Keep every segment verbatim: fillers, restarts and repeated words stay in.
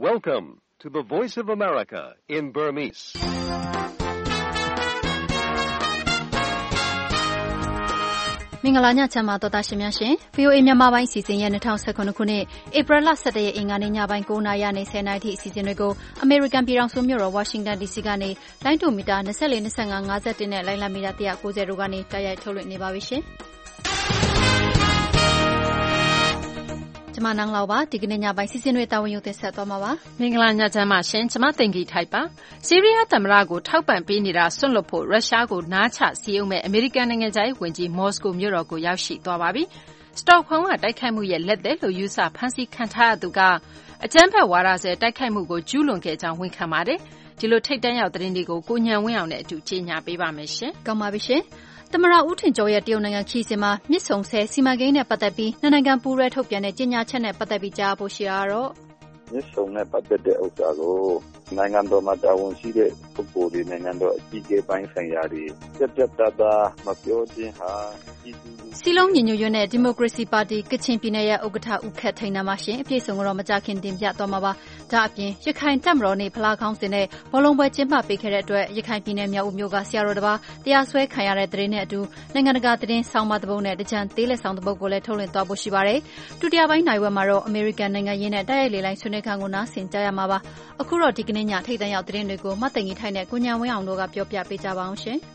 Welcome to the Voice of America in Burmese. ။မင်္ဂလာညချမ်းပါတော်သားရှင်များရှင် ဗွီအိုအေ မြန်မာပိုင်းအစီအစဉ်ရဲ့၂၀၁၇ခုနှစ်ဧပြီလ၁၁ရက်အင်္ဂါနေ့ညပိုင်း၉နာရီကနေ၁၀နာရီထိအစီအစဉ်တွေကိုအမေရိကန်ပြည်ထောင်စုမြို့တော်ဝါရှင်တန်ဒီစီကနေလိုင်းတူမီတာ၂၄ ၂၅ ၅၁နဲ့လိုင်းလံမီတာ၁၉၀တို့ကနေတိုက်ရိုက်ထုတ်လွှင့်နေပါပြီရှင်။ကျမနန်းလောက်ပါဒီကနေ့ညပိုင်းစီစဉ်တွေတာဝန်ယူတင်ဆက်သွားမှာပါမင်္ဂလာညချမ်းပါရှင်ကျမတင်ကြီးထိုက်ပါဆီးရီးယားသမ္မတကိုထောက်ပံ့ပေးနေတာဆွန့်လွတ်ဖို့ရုရှားကိုနားချစီးအောင်မဲ့အမေရိကန်နိုင်ငံသားဝန်ကြီးမော်စကိုမြို့တော်ကိုရောက်ရှိသွားပါပြီစတော့ခုံကတိုက်ခိုက်မှုရဲ့လက်သက်လို့ယူဆဖမ်းဆီးခံထားရသူကအကြမ်းဖက်ဝါဒဆဲတိုက်ခိုက်မှုကိုကျူးလွန်ခဲ့ကြောင်းဝန်ခံပါတယ်ဒီလိုထိတ်တန့်ရောက်သတင်းတွေကိုကိုညံဝင်းအောင်နဲ့အတူကြီးညာပေးပါမယ်ရှင်ကောင်းပါပြီရှင်သမ္မတဦးထင်ကျော်ရဲ့တရုတ်နိုင်ငံခီးစဉ်မှာမြစ်ဆုံဆဲစီမံကိန်းနဲ့ပတ်သက်ပြီးနှစ်နိုင်ငံပူးရဲထုတ်ပြန်တဲ့ကြေညာချက်နဲ့ပတ်သက်ပြီးကြားဖို့ရှိရတော့မြစ်ဆုံနဲ့ပတ်သက်တဲ့ဥစ္စာကိုနိုင်ငံတော်မှာတာဝန်ရှိတဲ့ပုဂ္ဂိုလ်တွေနိုင်ငံတော်အကြီးအကဲပိုင်းဆိုင်ရာတွေပြတ်ပြတ်သားသားမပြောခြင်းဟာစီလုံးညီညွတ်ရေးနဲ့ဒီမိုကရေစီပါတီကချင်ပြည်နယ်ရဲ့ဥက္ကဋ္ဌဦးခက်ထိန်နာမှာရှင်အပြည့်စုံတော့မကြခင်တင်ပြသွားမှာပါဒါအပြင်ရခိုင်တပ်မတော်နေဖလားခေါင်းစဉ်နဲ့ဘောလုံးပွဲကျင်းပပေးခဲ့တဲ့အတွက်ရခိုင်ပြည်နယ်မြောက်ဦးမြို့ကဆရာတော်တစ်ပါးတရားစွဲခံရတဲ့တဲ့နဲ့အတူနိုင်ငံတကာသတင်းဆောင်မသဘုံနဲ့တကြံသေးလက်ဆောင်သဘုံကိုလည်းထုတ်လွှင့်သွားဖို့ရှိပါတယ်ဒုတိယပိုင်းနိုင်ဝက်မှာတော့အမေရိကန်နိုင်ငံရင်းနဲ့တိုက်ရိုက်လေလိုင်းဆွေးနွေးခန်းကိုနားဆင်ကြရမှာပါအခုတော့ဒီကနေ့ညထိပ်တန်းရောက်သတင်းတွေကိုမတ်သိင်ကြီးထိုင်နဲ့ကိုညံဝင်းအောင်တို့ကပြောပြပေးကြပါအောင်ရှင်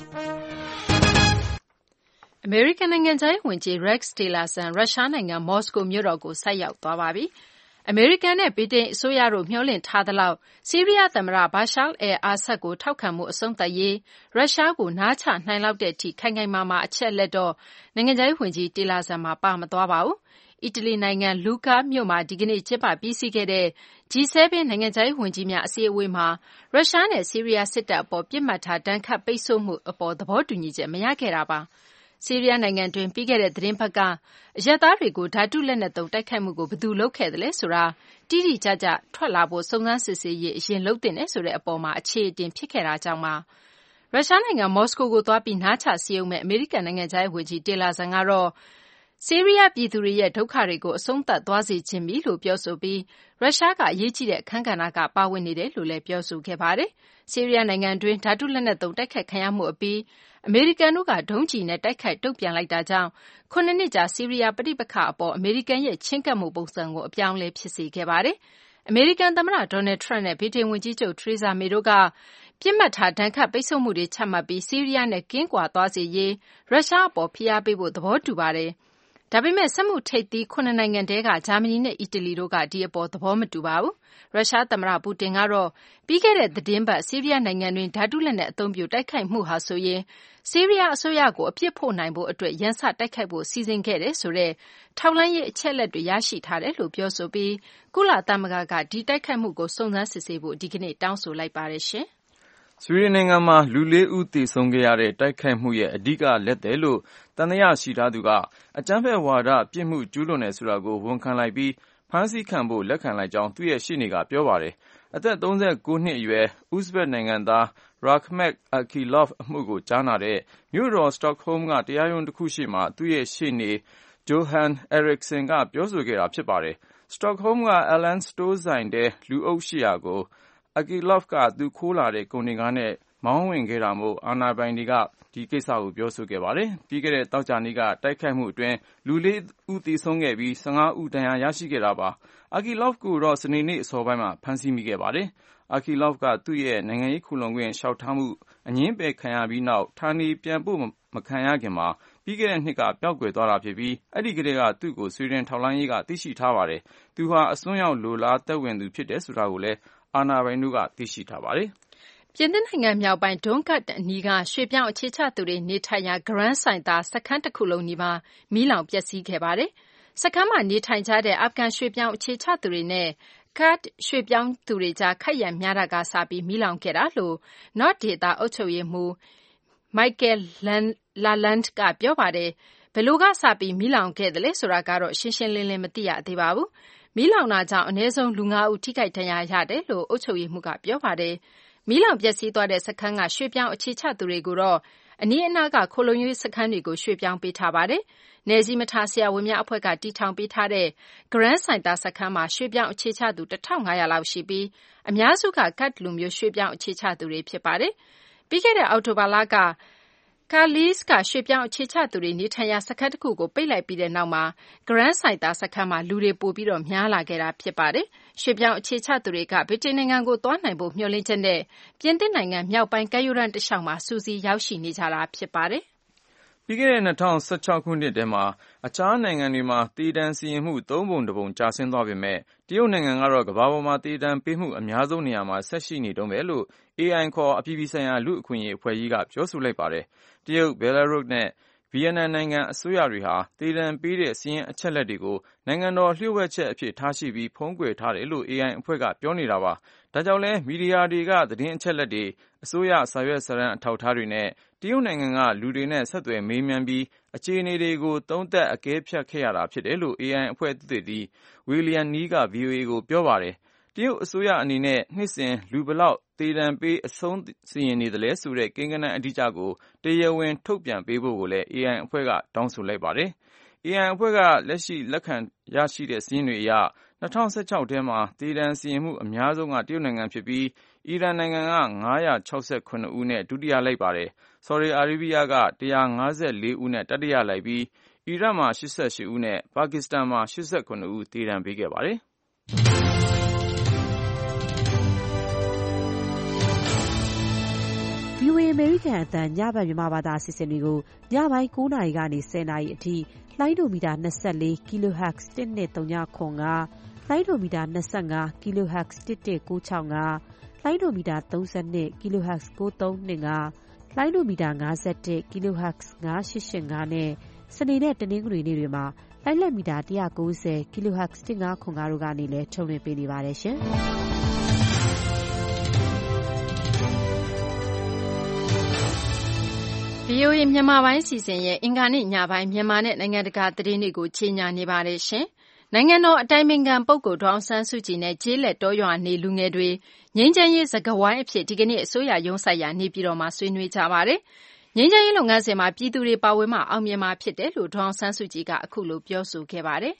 အမေရိကန်နိုင်ငံသားဝန်ကြီး Rex Tillerson ရုရှားနိုင်ငံမော်စကိုမြို့တော်ကိုဆိုက်ရောက်သွားပါပြီ။အမေရိကန်နဲ့ဗြိတိန်အစိုးရတို့မျှော်လင့်ထားသလောက်ဆီးရီးယားသမ္မတဘာရှာအယ်အာဆတ်ကိုထောက်ခံမှုအဆုံးသတ်ရေးရုရှားကိုနားချနိုင်လောက်တဲ့အထိခိုင်ခိုင်မာမာအချက်လက်တော့နိုင်ငံသားဝန်ကြီး Tillerson မှာပါမသွားပါဘူး။အီတလီနိုင်ငံလူကာမြို့မှာဒီကနေ့ကျင်းပပြီးစီးခဲ့တဲ့ ဂျီ ဆက်ဗန် နိုင်ငံသားဝန်ကြီးများအစည်းအဝေးမှာရုရှားနဲ့ဆီးရီးယားစစ်တပ်အပေါ်ပြစ်မှတ်ထားတန်းခတ်ပိတ်ဆို့မှုအပေါ်သဘောတူညီချက်မရခဲ့တာပါ။ဆီးရီးယားနိုင်ငံတွင်ပြီးခဲ့တဲ့သတင်းပတ်ကအရပ်သားတွေကိုဓာတုလက်နက်သုံးတိုက်ခိုက်မှုကိုဘယ်သူလုပ်ခဲ့သလဲဆိုတာတိတိကျကျထွက်လာဖို့စုံစမ်းစစ်ဆေးရေးအရင်လုပ်တင်တယ်ဆိုတဲ့အပေါ်မှာအခြေအတင်ဖြစ်ခဲ့တာကြောင့်ပါရုရှားနိုင်ငံမော်စကိုကိုသွားပြီးနားချစီးအောင်မဲ့အမေရိကန်နိုင်ငံသားဝန်ကြီးတေလာဆန်ကတော့ဆီးရီးယားပြည်သူတွေရဲ့ဒုက္ခတွေကိုအဆုံးသတ်သွားစေခြင်းပြီလို့ပြောဆိုပြီးရုရှားကအရေးကြီးတဲ့အခန်းကဏ္ဍကပါဝင်နေတယ်လို့လည်းပြောဆိုခဲ့ပါတယ်ဆီးရီးယားနိုင်ငံတွင်ဓာတုလက်နက်သုံးတိုက်ခိုက်ခံရမှုအပြီးအမေရိကန်တို့ကဒုံးကျည်နဲ့တိုက်ခိုက်တုံ့ပြန်လိုက်တာကြောင့်ခုနှစ်နှစ်ကြာဆီးရီးယားပဋိပက္ခအပေါ်အမေရိကန်ရဲ့ချဉ်းကပ်မှုပုံစံကိုအပြောင်းလဲဖြစ်စေခဲ့ပါတယ်။အမေရိကန်သမ္မတဒေါ်နယ်ထရန့်နဲ့ဗြိတိန်ဝန်ကြီးချုပ်ထရီဇာမေတို့ကပြစ်မှတ်ထားဒဏ်ခတ်ပိတ်ဆို့မှုတွေချမှတ်ပြီးဆီးရီးယားနဲ့ကင်းကွာသွားစေရေးရုရှားအပေါ်ဖိအားပေးဖို့သဘောတူပါတယ်။ဒါပေမဲ့စက်မှုထိပ်သီးခုနှစ်နိုင်ငံတည်းကဂျာမနီနဲ့အီတလီတို့ကဒီအပေါ်သဘောမတူပါဘူး။ရုရှားသမ္မတပူတင်ကတော့ပြီးခဲ့တဲ့သတင်းပတ်ဆီးရီးယားနိုင်ငံတွင်ဓာတုလက်နက်အသုံးပြုတိုက်ခိုက်မှုဟာဆိုရင်ဆီးရီးယားအစိုးရကိုအပြစ်ဖို့နိုင်ဖို့အတွက်ရန်စတိုက်ခိုက်ဖို့စီစဉ်ခဲ့တယ်ဆိုတဲ့ထောက်လှမ်းရေးအချက်လက်တွေရရှိထားတယ်လို့ပြောဆိုပြီးကုလသမဂ္ဂကဒီတိုက်ခိုက်မှုကိုစုံစမ်းစစ်ဆေးဖို့ဒီကနေ့တောင်းဆိုလိုက်ပါတယ်ရှင်။ဆွီဒင်နိုင်ငံမှာလူလေးဦးသေဆုံးခဲ့ရတဲ့တိုက်ခိုက်မှုရဲ့အဓိကလက်သည်လို့တန်တရားရှိထားသူကအကြမ်းဖက်ဝါဒပြစ်မှုကျူးလွန်တယ်ဆိုတာကိုဝန်ခံလိုက်ပြီးဖမ်းဆီးခံဖို့လက်ခံလိုက်ကြောင်းသူ့ရဲ့ရှေ့နေကပြောပါတယ်။အသက်သုံးဆယ်ကိုနှစ်အရွယ်ဥဇဘက်နိုင်ငံသားရာခမက်အာကီလော့ဖ်အမှုကိုကြားနာတဲ့မြို့တော်စတော့ဟုမ်းကတရားရုံးတစ်ခုရှိမှသူ့ရဲ့ရှေ့နေဂျိုဟန်အရစ်ဆန်ကပြောဆိုခဲ့တာဖြစ်ပါတယ်။စတော့ဟုမ်းကအလန်စတိုးဆိုင်တဲ့လူအုပ်ရှိရာကိုအာကီလော့ဖ်ကသူခိုးလာတဲ့ကုန်တင်ကားနဲ့မောင်းဝင်ခဲ့တာမို့အာဏာပိုင်တွေကဒီကိစ္စကိုပြောဆိုခဲ့ပါတယ်။ပြီးခဲ့တဲ့သောကြာနေ့ကတိုက်ခိုက်မှုအတွင်းလူလေးဦးသေဆုံးခဲ့ပြီး၁၅ဦးဒဏ်ရာရရှိခဲ့တာပါ။အာကီလော့ဖ်ကိုတော့စနေနေ့အစောပိုင်းမှာဖမ်းဆီးမိခဲ့ပါတယ်။အာကီလော့ဖ်ကသူ့ရဲ့နိုင်ငံရေးခုလှုံခွင့်လျှောက်ထားမှုအငြင်းပယ်ခံရပြီးနောက်ဌာနေပြန်ပို့မခံရခင်မှာပြီးခဲ့တဲ့နှစ်ကပျောက်ကွယ်သွားတာဖြစ်ပြီးအဲ့ဒီကလေးကသူ့ကိုဆွေဒင်ထောက်လှမ်းရေးကသိရှိထားပါတယ်။သူဟာအစွန်းရောက်လိုလားသက်ဝင်သူဖြစ်တယ်ဆိုတာကိုလည်းအာဏာပိုင်တို့ကသိရှိထားပါတယ်။ပြင်သစ်နိုင်ငံမြောက်ပိုင်းဒွန်းကတ်အနီးကရွှေ့ပြောင်းအခြေချသူတွေနေထိုင်ရာဂရန်းဆိုင်သားစခန်းတစ်ခုလုံးနီးပါးမီးလောင်ပျက်စီးခဲ့ပါတယ်။စခန်းမှာနေထိုင်ကြတဲ့အာဖဂန်ရွှေ့ပြောင်းအခြေချသူတွေနဲ့ကတ်ရွှေ့ပြောင်းသူတွေကြားခိုက်ရန်များတာကစပြီးမီးလောင်ခဲ့တာလို့ North ဒေသအုပ်ချုပ်ရေးမှူး Michael Lalande ကပြောပါတယ်။ဘယ်လိုကစပြီးမီးလောင်ခဲ့တယ်လဲဆိုတာကတော့ရှင်းရှင်းလင်းလင်းမသိရသေးပါဘူး။မီးလောင်တာကြောင့်အနည်းဆုံးလူငါးဦးထိခိုက်ဒဏ်ရာရတယ်လို့အုပ်ချုပ်ရေးမှူးကပြောပါတယ်။မီးလောင်ပျက်စီးသွားတဲ့စခန်းကရွှေ့ပြောင်းအခြေချသူတွေကိုတော့အနီးအနားကခိုလုံရေးစခန်းတွေကိုရွှေ့ပြောင်းပေးထားပါတယ်။နယ်စည်းမထားဆရာဝန်များအဖွဲ့ကတည်ထောင်ပေးထားတဲ့ Grand Center စခန်းမှာရွှေ့ပြောင်းအခြေချသူတစ်ထောင်ငါးရာလောက်ရှိပြီးအများစုကကတ်လူမျိုးရွှေ့ပြောင်းအခြေချသူတွေဖြစ်ပါတယ်။ပြီးခဲ့တဲ့အောက်တိုဘာလကCalais ကရွှေ့ပြောင်းအခြေချသူတွေနေထိုင်ရာစခန်းတစ်ခုကိုပိတ်လိုက်ပြီးတဲ့နောက်မှာ Grand Center စခန်းမှာလူတွေပိုပြီးတော့များလာခဲ့တာဖြစ်ပါတယ်။ရွှေ့ပြောင်းအခြေချသူတွေကဗြိတိန်နိုင်ငံကိုသွားနိုင်ဖို့မျှော်လင့်ချက်နဲ့ပြင်သစ်နိုင်ငံမြောက်ပိုင်းကမ်းရိုးတန်းတစ်လျှောက်မှာစူးစီးရောက်ရှိနေကြတာဖြစ်ပါတယ်။ပြီးခဲ့တဲ့၂၀၁၆ခုနှစ်ထဲမှာအခြားနိုင်ငံတွေမှာသေဒဏ်စီရင်မှုသုံးပုံတစ်ပုံကျဆင်းသွားပေမဲ့တရုတ်နိုင်ငံကတော့ကမ္ဘာပေါ်မှာသေဒဏ်ပေးမှုအများဆုံးနေရာမှာဆက်ရှိနေတုန်းပဲလို့ အေအိုင် ခေါ်အပြည်ပြည်ဆိုင်ရာလူ့အခွင့်အရေးအဖွဲ့ကြီးကပြောဆိုလိုက်ပါတယ်။တရုတ်၊ဘယ်လာရုစ်နဲ့ဗီယက်နမ်နိုင်ငံအစိုးရတွေဟာသေဒဏ်ပေးတဲ့စာရင်းအချက်အလက်တွေကိုနိုင်ငံတော်လျှို့ဝှက်ချက်အဖြစ်ထားရှိပြီးဖုံးကွယ်ထားတယ်လို့ အေအိုင် အဖွဲ့ကပြောနေတာပါ။ဒါကြောင့်လဲမီဒီယာတွေကသတင်းအချက်အလက်တွေအစိုးရစာရွက်စာတမ်းအထောက်အထားတွေနဲ့တရုတ်နိုင်ငံကလူတွေနဲ့ဆက်သွယ်မေးမြန်းပြီးအခြေအနေတွေကိုသုံးသပ်အကဲဖြတ်ခဲ့ရတာဖြစ်တယ်လို့ အေအိုင် အဖွဲ့သုတေသီ William Ni က ဗွီအိုအေ ကိုပြောပါတယ်။တရုတ်အစိုးရအနေနဲ့နှစ်စဉ်လူဘယ်လောက်သေဒဏ်ပေးအဆုံးစီရင်နေသလဲဆိုတဲ့ကိန်းဂဏန်းအတိအကျကိုတရားဝင်ထုတ်ပြန်ပေးဖို့ကိုလည်း အေအိုင် အဖွဲ့ကတောင်းဆိုလိုက်ပါတယ်။ အေအိုင် အဖွဲ့ကလက်ရှိလက်ခံရရှိတဲ့စာရင်းတွေအရ၂၀၁၆ထဲမှာသေဒဏ်စီရင်မှုအများဆုံးကတရုတ်နိုင်ငံဖြစ်ပြီးအီရန်နိုင်ငံကငါးရာ၆ဆယ့်ခုနှစ်ဦးနဲ့ဒုတိယလိုက်ပါတယ်။ဆော်ဒီအာရေးဗီးယားကတစ်ရာငါးဆယ့်လေးဦးနဲ့တတိယလိုက်ပြီးအီရတ်မှာရှစ်ဆယ့်ရှစ်ဦးနဲ့ပါကစ္စတန်မှာရှစ်ဆယ့်ခုနှစ်ဦးသေဒဏ်ပေးခဲ့ပါတယ်။ဗွီအိုအေ အမေရိကန်အသံညဘက်မြန်မာဘာသာအစီအစဉ်တွေကိုညပိုင်းကိုးနာရီကနေဆယ်နာရီအထိလိုင်းဒိုမီတာ၂၄ kilohertz တစ်နှစ်သုံးခု၅ လိုင်းဒိုမီတာ၂၅ kilohertz တစ်တစ်ကိုး၆၅ လိုင်းဒိုမီတာ၃၂ kilohertz ကိုးသုံး၂၅ လိုင်းဒိုမီတာ၅၁ kilohertz ၅၈၈၅နဲ့စနေနဲ့တနင်္ဂနွေနေ့တွေမှာလိုင်းလက်မီတာ၁၉၀ kilohertz တစ်ငါးခု၅တို့ကနေလည်းထုတ်လွှင့်ပေးနေပါတယ်ရှင်။ဗွီအိုအေမြန်မာပိုင်းစီစဉ်ရဲ့အင်္ဂါနေ့ညပိုင်းမြန်မာနဲ့နိုင်ငံတကာသတင်းတွေကိုချေညာနေပါတယ်ရှင်။နိုင်ငံတော်အတိုင်ပင်ခံပုဂ္ဂိုလ်ဒေါ်အောင်ဆန်းစုကြည်နဲ့ကျေးလက်တောရွာနေလူငယ်တွေငြိမ်းချမ်းရေးစကားဝိုင်းအဖြစ်ဒီကနေ့အစိုးရရုံးဆိုင်ရာနေပြည်တော်မှာဆွေးနွေးကြပါတယ်။ငြိမ်းချမ်းရေးလုပ်ငန်းစဉ်မှာပြည်သူတွေပါဝင်မှအောင်မြင်မှာဖြစ်တယ်လို့ဒေါ်အောင်ဆန်းစုကြည်ကအခုလိုပြောဆိုခဲ့ပါတယ်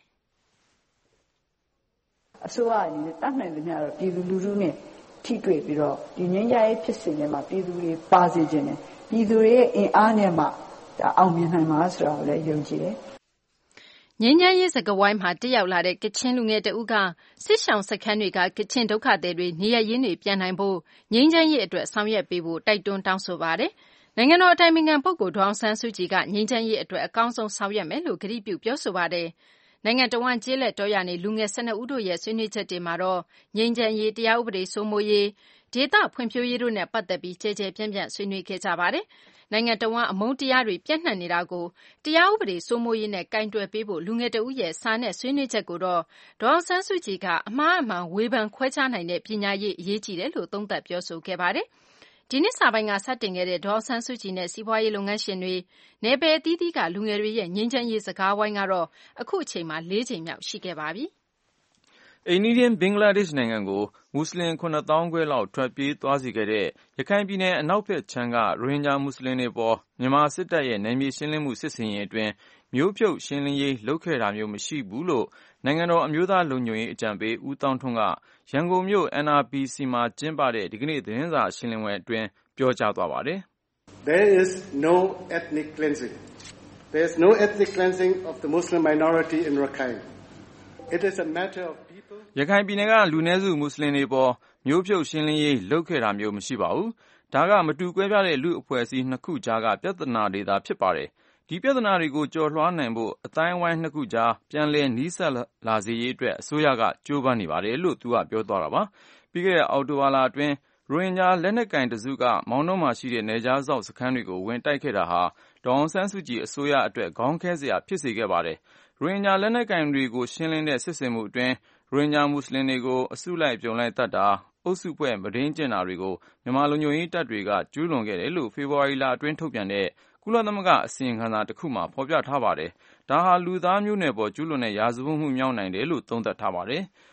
။အစိုးရအနေနဲ့တတ်နိုင်သမျှတော့ပြည်သူလူထုနဲ့ထိတွေ့ပြီးတော့ဒီငြိမ်းချမ်းရေးဖြစ်စဉ်တွေမှာပြည်သူတွေပါစေခြင်းနဲ့ပြည်သူတွေရဲ့အင်အားနဲ့မှအောင်မြင်နိုင်မှာဆိုတာကိုလည်းယုံကြည်တယ်။ငြိမ်းချမ်းရေးစကားဝိုင်းမှာတက်ရောက်လာတဲ့ကချင်လူငယ်တဦးကစစ်ရှောင်စခန်းတွေကကချင်ဒုက္ခသည်တွေနေရပ်ရင်းတွေပြန်နိုင်ဖို့ငြိမ်းချမ်းရေးအတွက်ဆောင်ရွက်ပေးဖို့တိုက်တွန်းတောင်းဆိုပါတယ်။နိုင်ငံတော်အတိုင်ပင်ခံပုဂ္ဂိုလ်ဒေါ်အောင်ဆန်းစုကြည်ကငြိမ်းချမ်းရေးအတွက်အကောင်းဆုံးဆောင်ရွက်မယ်လို့ကတိပြုပြောဆိုပါတယ်။နိုင်ငံတော်ဝန်ကျေးလက်တော်ရနေလူငယ်၁၂ဦးတို့ရဲ့ဆွေးနွေးချက်တွေမှာတော့ငြိမ်းချမ်းရေးတရားဥပဒေစိုးမိုးရေးဒေသဖွံ့ဖြိုးရေးတို့နဲ့ပတ်သက်ပြီးကြဲကြဲပြန့်ပြန့်ဆွေးနွေးခဲ့ကြပါတယ်။နိုင်ငံတော်ဝန်အမုန်းတရားတွေပြန့်နှံ့နေတာကိုတရားဥပဒေစိုးမိုးရေးနဲ့ကင်တွယ်ပေးဖို့လူငယ်တဦးရဲ့စာနဲ့ဆွေးနွေးချက်ကိုတော့ဒေါ်အောင်ဆန်းစုကြည်ကအမှားအမှန်ဝေဖန်ခွဲခြားနိုင်တဲ့ပညာရေးအရေးကြီးတယ်လို့သုံးသပ်ပြောဆိုခဲ့ပါတယ်။ဒီနှစ်စာပိုင်းကစတင်ခဲ့တဲ့ဒေါ်အောင်ဆန်းစုကြည်နဲ့စီးပွားရေးလုပ်ငန်းရှင်တွေနယ်ပယ်အသီးသီးကလူငယ်တွေရဲ့ငြိမ်းချမ်းရေးစကားဝိုင်းကတော့အခုအချိန်မှာလေးကြိမ်မြောက်ရှိခဲ့ပါပြီ။အိမ်နီးချင်းဘင်္ဂလားဒေ့ရှ်နိုင်ငံကိုမွတ်စလင်ခုနှစ်သောင်းခွဲလောက်ထွက်ပြေးသွားစေခဲ့တဲ့ရခိုင်ပြည်နယ်အနောက်ဘက်ခြမ်းကရိုဟင်ဂျာမွတ်စလင်တွေပေါ်မြန်မာစစ်တပ်ရဲ့နယ်မြေရှင်းလင်းမှုစစ်ဆင်ရေးအတွင်းမျိုးဖြုတ်ရှင်းလင်းရေးလုပ်ခဲ့တာမျိုးမရှိဘူးလို့နိုင်ငံတော်အမျိုးသားလုံခြုံရေးအကြံပေးဦးသောင်းထွန်းကရန်ကုန်မြို့ အန် R ပီ စီ မှာကျင်းပတဲ့ဒီကနေ့သတင်းစာရှင်းလင်းပွဲအတွင်းပြောကြားသွားပါတယ်။ There is no ethnic cleansing. There is no ethnic cleansing of the Muslim minority in Rakhine.It is a matter of people. ရခိုင်ပြည်နယ်ကလူနည်းစုမွတ်စလင်တွေပေါ်မျိုးဖြုတ်ရှင်းလင်းရေးလုပ်ခဲ့တာမျိုးမရှိပါဘူး။ဒါကမတူကွဲပြားတဲ့လူအဖွဲ့အစည်းနှစ်ခုကြားကပြဿနာတွေသာဖြစ်ပါတယ်။ဒီပြဿနာတွေကိုကျော်လွှားနိုင်ဖို့အတိုင်းအဝိုင်းနှစ်ခုကြားပြန်လည်နီးစပ်လာစေရေးအတွက်အစိုးရကကြိုးပမ်းနေပါတယ်လို့သူကပြောသွားတာပါ။ပြီးခဲ့တဲ့အောက်တိုဘာလအတွင်းရိုဟင်ဂျာလက်နက်ကင်တစုကမောင်နှောမှာရှိတဲ့နယ်ခြားစောင့်စခန်းတွေကိုဝင်တိုက်ခဲ့တာဟာဒေါ်အောင်ဆန်းစုကြည်အစိုးရအတွက်ခေါင်းခဲစရာဖြစ်စေခဲ့ပါတယ်။ရိုဟင်ဂျာလက်နက်ကင်တွေကိုရှင်းလင်းတဲ့စစ်ဆင်မှုအတွင်းရိုဟင်ဂျာမွတ်စလင်တွေကိုအစုလိုက်ပြုံလိုက်တတ်တာအုပ်စုဖွဲ့မုဒိန်းကျင့်တာတွေကိုမြန်မာလုံခြုံရေးတပ်တွေကကျူးလွန်ခဲ့တယ်လို့ဖေဖော်ဝါရီလအတွင်းထုတ်ပြန်တဲ့ကုလသမဂ္ဂအစီရင်ခံစာတစ်ခုမှာဖော်ပြထားပါတယ်။ဒါဟာလူသားမျိုးနွယ်ပေါ်ကျူးလွန်တဲ့ရာဇဝတ်မှုမြောက်နိုင်တယ်လို့သုံးသပ်ထားပါတယ်။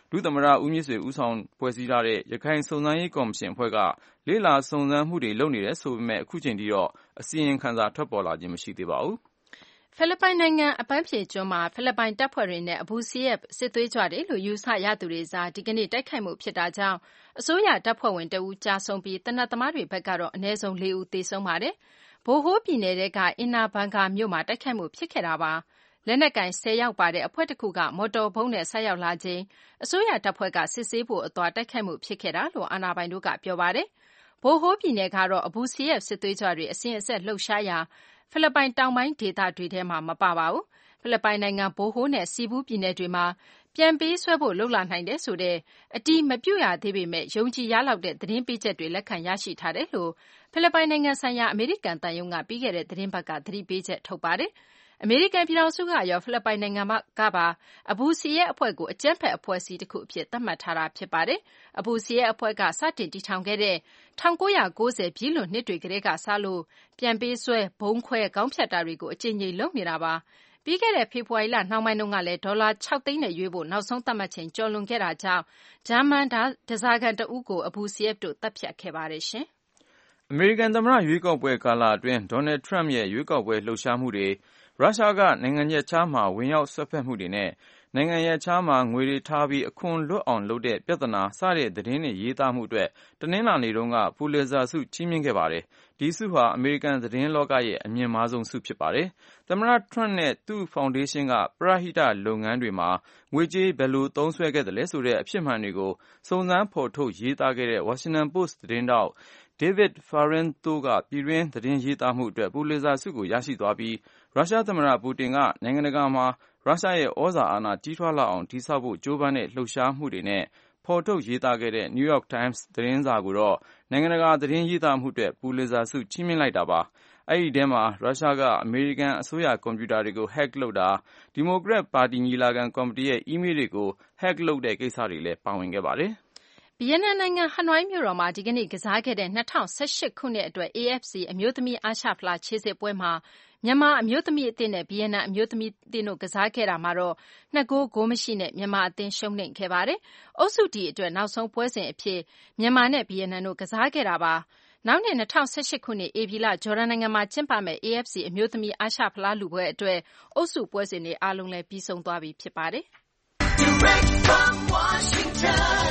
ဒုသမ္မတဦးမြင့်ဆွေဦးဆောင်ဖွဲ့စည်းထားတဲ့ရခိုင်စုံစမ်းရေးကော်မရှင်အဖွဲ့ကလေ့လာစုံစမ်းမှုတွေလုပ်နေတယ်ဆိုပေမဲ့အခုချိန်ထိတော့အစီရင်ခံစာထွက်ပေါ်လာခြင်းမရှိသေးပါဘူးဖိလစ်ပိုင်နိုင်ငံအပန်းဖြေကျွန်းမှာဖိလစ်ပိုင်တပ်ဖွဲ့တွေနဲ့အဘူစီရဲ့စစ်သွေးကြွတွေလို့ယူဆရသူတွေကြားဒီကနေ့တိုက်ခိုက်မှုဖြစ်တာကြောင့်အစိုးရတပ်ဖွဲ့ဝင်တဦးကြာဆုံးပြီးတနက်သမားတွေဘက်ကတော့အနည်းဆုံးလေးဦးသေဆုံးပါတယ်။ဘိုဟိုးပြည်နယ်ထဲကအင်နာဘန်ကာမြို့မှာတိုက်ခိုက်မှုဖြစ်ခဲ့တာပါ။လက်နက်ကင်ဆယ်ယောက်ပါတဲ့အဖွဲ့တစ်ခုကမော်တော်ဘုံနဲ့ဆက်ရောက်လာချိန်အစိုးရတပ်ဖွဲ့ကစစ်ဆေးဖို့အသွားတိုက်ခိုက်မှုဖြစ်ခဲ့တာလို့အာဏာပိုင်တို့ကပြောပါတယ်။ဘိုဟိုးပြည်နယ်ကတော့အဘူစီရဲ့စစ်သွေးကြွတွေအစဉ်အဆက်လှုပ်ရှားရာဖိလစ်ပိုင်တောင်ပိုင်းဒေသတွေထဲမှာမပါပါဘူး။ဖိလစ်ပိုင်နိုင်ငံဘိုဟိုးနဲ့စီဘူးပြည်နယ်တွေမှာပြန်ပေးဆွဲဖို့လှုပ်လာနိုင်တယ်ဆိုတဲ့အတီးမပြုတ်ရသေးပေမဲ့ယုံကြည်ရလောက်တဲ့သတင်းပေးချက်တွေလက်ခံရရှိထားတယ်လို့ဖိလစ်ပိုင်နိုင်ငံဆိုင်ရာအမေရိကန်တန်ယုံကပြီးခဲ့တဲ့သတင်းပတ်ကသတိပေးချက်ထုတ်ပါတယ်။အမေရိကန်ပြည်ထောင်စုကရောဖိလစ်ပိုင်နိုင်ငံကပါအဘူစီရဲ့အဖွဲ့ကိုအကြမ်းဖက်အဖွဲ့အစည်းတစ်ခုအဖြစ်သတ်မှတ်ထားတာဖြစ်ပါတယ်။အဘူစီရဲ့အဖွဲ့ကစတင်တည်ထောင်ခဲ့တဲ့၁၉၉၀ပြည့်လွန်နှစ်တွေကတည်းကစလို့ပြန်ပေးဆွဲဘုံခွဲခေါင်းဖြတ်တာတွေကိုအကြိမ်ကြိမ်လုပ်နေတာပါ။ပြီးခဲ့တဲ့ဖေဖော်ဝါရီလနှောင်းပိုင်းတုန်းကလည်းဒေါ်လာ၆သိန်းနဲ့ရွေးဖို့နောက်ဆုံးသတ်မှတ်ချိန်ကျော်လွန်ခဲ့တာကြောင့်ဂျာမန်ဓားစာခံတဦးကိုအဘူစီရဲ့တို့တပ်ဖြတ်ခဲ့ပါတယ်ရှင်။အမေရိကန်သမ္မတရွေးကောက်ပွဲကာလအတွင်းဒေါ်နယ်ထရမ့်ရဲ့ရွေးကောက်ပွဲလှုပ်ရှားမှုတွေရုရှားကနိုင်ငံရပ်ခြားမှာဝင်ရောက်ဆွတ်ဖက်မှုတွေနဲ့နိုင်ငံရပ်ခြားမှာငွေတွေထားပြီးအခွန်လွတ်အောင်လုပ်တဲ့ပြဿနာစတဲ့သတင်းတွေရေးသားမှုအတွက်တနင်္လာနေ့တုန်းကပူလစ်ဇာဆုချီးမြှင့်ခဲ့ပါတယ်။ဒီဆုဟာအမေရိကန်သတင်းလောကရဲ့အမြင့်မားဆုံးဆုဖြစ်ပါတယ်။သမ္မတထရမ့်နဲ့သူ့ဖောင်ဒေးရှင်းကပရဟိတလုပ်ငန်းတွေမှာငွေကြေးဘယ်လိုသုံးစွဲခဲ့တယ်လဲဆိုတဲ့အဖြစ်မှန်တွေကိုစုံစမ်းဖော်ထုတ်ရေးသားခဲ့တဲ့ Washington Post သတင်းတောက်David Farinto ကပြည်တွင်းသတင်းရေးသားမှုအတွက်ပူလစ်ဇာဆုကိုရရှိသွားပြီးရုရှားသမ္မတပူတင်ကနိုင်ငံတကာမှာရုရှားရဲ့ဩဇာအာဏာကြီးထွားလာအောင်တည်ဆောက်ဖို့ကြိုးပမ်းတဲ့လှုပ်ရှားမှုတွေနဲ့ဖော်ထုတ်ရေးသားခဲ့တဲ့ New York Times သတင်းစာကိုတော့နိုင်ငံတကာသတင်းရေးသားမှုအတွက်ပူလစ်ဇာဆုချီးမြှင့်လိုက်တာပါ။အဲဒီထဲမှာရုရှားကအမေရိကန်အစိုးရကွန်ပျူတာတွေကို hack လုပ်တာဒီမိုကရက်ပါတီညီလာခံကော်မတီရဲ့ email တွေကို hack လုပ်တဲ့ကိစ္စတွေလည်းပါဝင်ခဲ့ပါတယ်။ဗီယက်နမ်နိုင်ငံဟနွိုင်းမြို့တော်မှာဒီကနေ့ကစားခဲ့တဲ့၂၀၁၈ခုနှစ်အတွက် အေအက်ဖ်စီ အမျိုးသမီးအာရှဖလားခြေစစ်ပွဲမှာမြန်မာအမျိုးသမီးအသင်းနဲ့ဗီယက်နမ်အမျိုးသမီးအသင်းတို့ကစားခဲ့တာမှာတော့၂ဂိုးဂိုးမရှိနဲ့မြန်မာအသင်းရှုံးနိမ့်ခဲ့ပါတယ်။အုပ်စု D အတွက်နောက်ဆုံးပွဲစဉ်အဖြစ်မြန်မာနဲ့ဗီယက်နမ်တို့ကစားခဲ့တာပါ။နောက်နှစ်၂၀၁၈ခုနှစ်ဧပြီလဂျော်ဒန်နိုင်ငံမှာကျင်းပမယ့် အေအက်ဖ်စီ အမျိုးသမီးအာရှဖလားလုပွဲအတွက်အုပ်စုပွဲစဉ်တွေအားလုံးလည်းပြီးဆုံးသွားပြီဖြစ်ပါတယ်။ Direct from Washington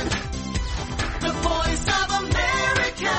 The Voice of America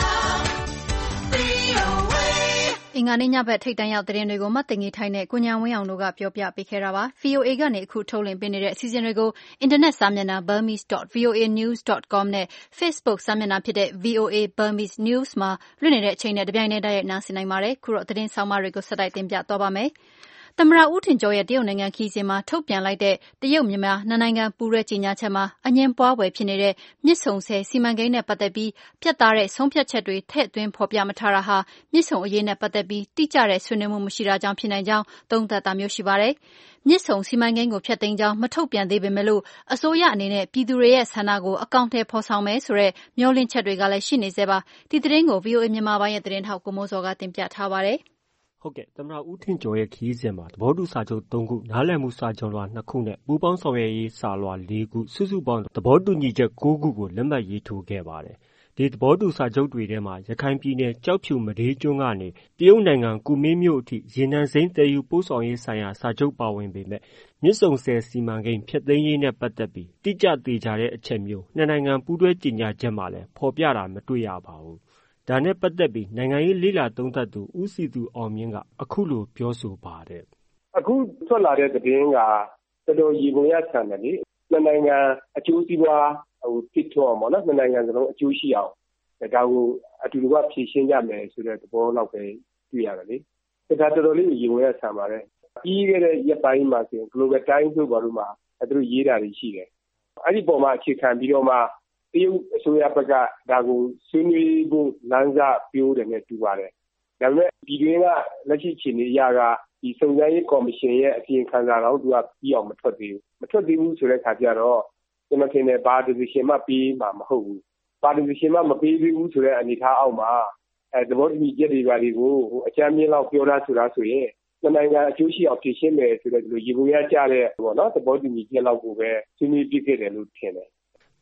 အင်္ဂါနေ့ညဘက်ထိပ်တန်းရောက်သတင်းတွေကိုမသိင်္ဂီထိုင်းနဲ့ကိုညာဝင်းအောင်တို့ကပြောပြပေးခဲ့တာပါ။ ဗွီအိုအေ ကနေအခုထုတ်လွှင့်ပေးနေတဲ့အစီအစဉ်တွေကိုအင်တာနက်စာမျက်နှာ burmese dot voa news dot com နဲ့ Facebook စာမျက်နှာဖြစ်တဲ့ ဗီအိုအေ Burmese News မှာလွှင့်နေတဲ့အချိန်နဲ့တပြိုင်တည်းတိုက်ရိုက်နားဆင်နိုင်ပါတယ်။ခုတော့သတင်းဆောင်မတွေကိုဆက်တိုက်တင်ပြသွားပါမယ်။သမ္မတဦးထင်ကျော်ရဲ့တရုတ်နိုင်ငံခရီးစဉ်မှာထုတ်ပြန်လိုက်တဲ့တရုတ်မြန်မာနှစ်နိုင်ငံပူးတွဲကြေညာချက်မှာအငြင်းပွားဖွယ်ဖြစ်နေတဲ့မြစ်ဆုံဆည်စီမံကိန်းနဲ့ပတ်သက်ပြီးပြတ်သားတဲ့ဆုံးဖြတ်ချက်တွေထည့်သွင်းဖော်ပြမထားတာဟာမြစ်ဆုံအရေးနဲ့ပတ်သက်ပြီးတိကျတဲ့ဆွေးနွေးမှုမရှိတာကြောင့်ဖြစ်နိုင်ကြောင်းသုံးသပ်တာမျိုးရှိပါတယ်။မြစ်ဆုံစီမံကိန်းကိုဖျက်သိမ်းကြောင်းမထုတ်ပြန်သေးပေမဲ့လို့အစိုးရအနေနဲ့ပြည်သူတွေရဲ့ဆန္ဒကိုအကောင့်ထဲဖော်ဆောင်မယ်ဆိုတဲ့မျှော်လင့်ချက်တွေကလည်းရှိနေသေးပါ။ဒီသတင်းကို ဗွီအိုအေ မြန်မာပိုင်းရဲ့သတင်းထောက်ကိုမိုးစောကတင်ပြထားပါတယ်။ဟုတ်ကဲ့သမ္မတဦးထင်ကျော်ရဲ့ခရီးစဉ်မှာသဘောတူစာချုပ်၃ခုနားလည်မှုစာချုပ်လွှာ၂ခုနဲ့ပူးပေါင်းဆောင်ရွက်ရေးစာလွှာ၄ခုစုစုပေါင်းသဘောတူညီချက်၉ခုကိုလက်မှတ်ရေးထိုးခဲ့ပါတယ်။ဒီသဘောတူစာချုပ်တွေထဲမှာရခိုင်ပြည်နယ်ကျောက်ဖြူမဒေးကျွန်းကနေတရုတ်နိုင်ငံကူမင်းမြို့အထိရေနံစိမ်းသယ်ယူပို့ဆောင်ရေးဆိုင်ရာစာချုပ်ပါဝင်ပေမဲ့မြစ်ဆုံဆည်စီမံကိန်းဖျက်သိမ်းရေးနဲ့ပတ်သက်ပြီးတိကျသေးကြတဲ့အချက်မျိုးနှစ်နိုင်ငံပူးတွဲကြေညာချက်မှာလည်းဖော်ပြတာမတွေ့ရပါဘူး။ဒါနဲ့ပတ်သက်ပြီးနိုင်ငံရေးလေ့လာသုံးသပ်သူဦးစီသူအောင်မြင့်ကအခုလိုပြောဆိုပါတယ်။အခုထွက်လာတဲ့သတင်းကတော်တော်ရေပုံရဆန်တယ်လေ။နှစ်နိုင်ငံအကျိုးစီးပွားဟိုဖြစ်ထွန်းအောင်ပေါ့နော်။နှစ်နိုင်ငံစလုံးအကျိုးရှိအောင်ဒါကိုအတူတူကဖြည့်ရှင်းကြမယ်ဆိုတဲ့သဘောလောက်ပဲတွေ့ရတယ်လေ။ဒါတော်တော်လေးရေပုံရဆန်ပါတယ်။ပြီးခဲ့တဲ့ရက်ပိုင်းမှာဆိုရင် Global Times တို့ဘာလို့မှသူတို့ရေးတာတွေရှိတယ်။အဲ့ဒီပုံမှာအခြေခံပြီးတော့မှတရုတ်အစိုးရဘက်ကဒါကိုဆွေးနွေးဖို့လမ်းစာပြိုးတယ်နဲ့တူပါတယ်။ဒါပေမဲ့ဒီတွင်ကလက်ရှိအခြေအနေအရကဒီစုံစမ်းရေးကော်မရှင်ရဲ့အစီရင်ခံစာတော့သူကပြီးအောင်မထွက်သေးဘူး။မထွက်သေးဘူးဆိုတဲ့အခါကျတော့ကျွန်တော်ထင်တယ်ဘာ decision မှပေးမှာမဟုတ်ဘူး။ဘာ decision မှမပေးသေးဘူးဆိုတဲ့အနေအထားအောက်မှာအဲသဘောတူညီချက်တွေပါတွေကိုဟိုအချမ်းမြင့်လောက်ပြောတာဆိုတာဆိုရင်နိုင်ငံအကျိုးရှိအောင်ဖြည့်ရှင်းမယ်ဆိုတဲ့ဒီလိုရေပုံရကြတဲ့ပေါ့နော်သဘောတူညီချက်လောက်ကိုပဲဆွေးနွေးပြခဲ့တယ်လို့ထင်တယ်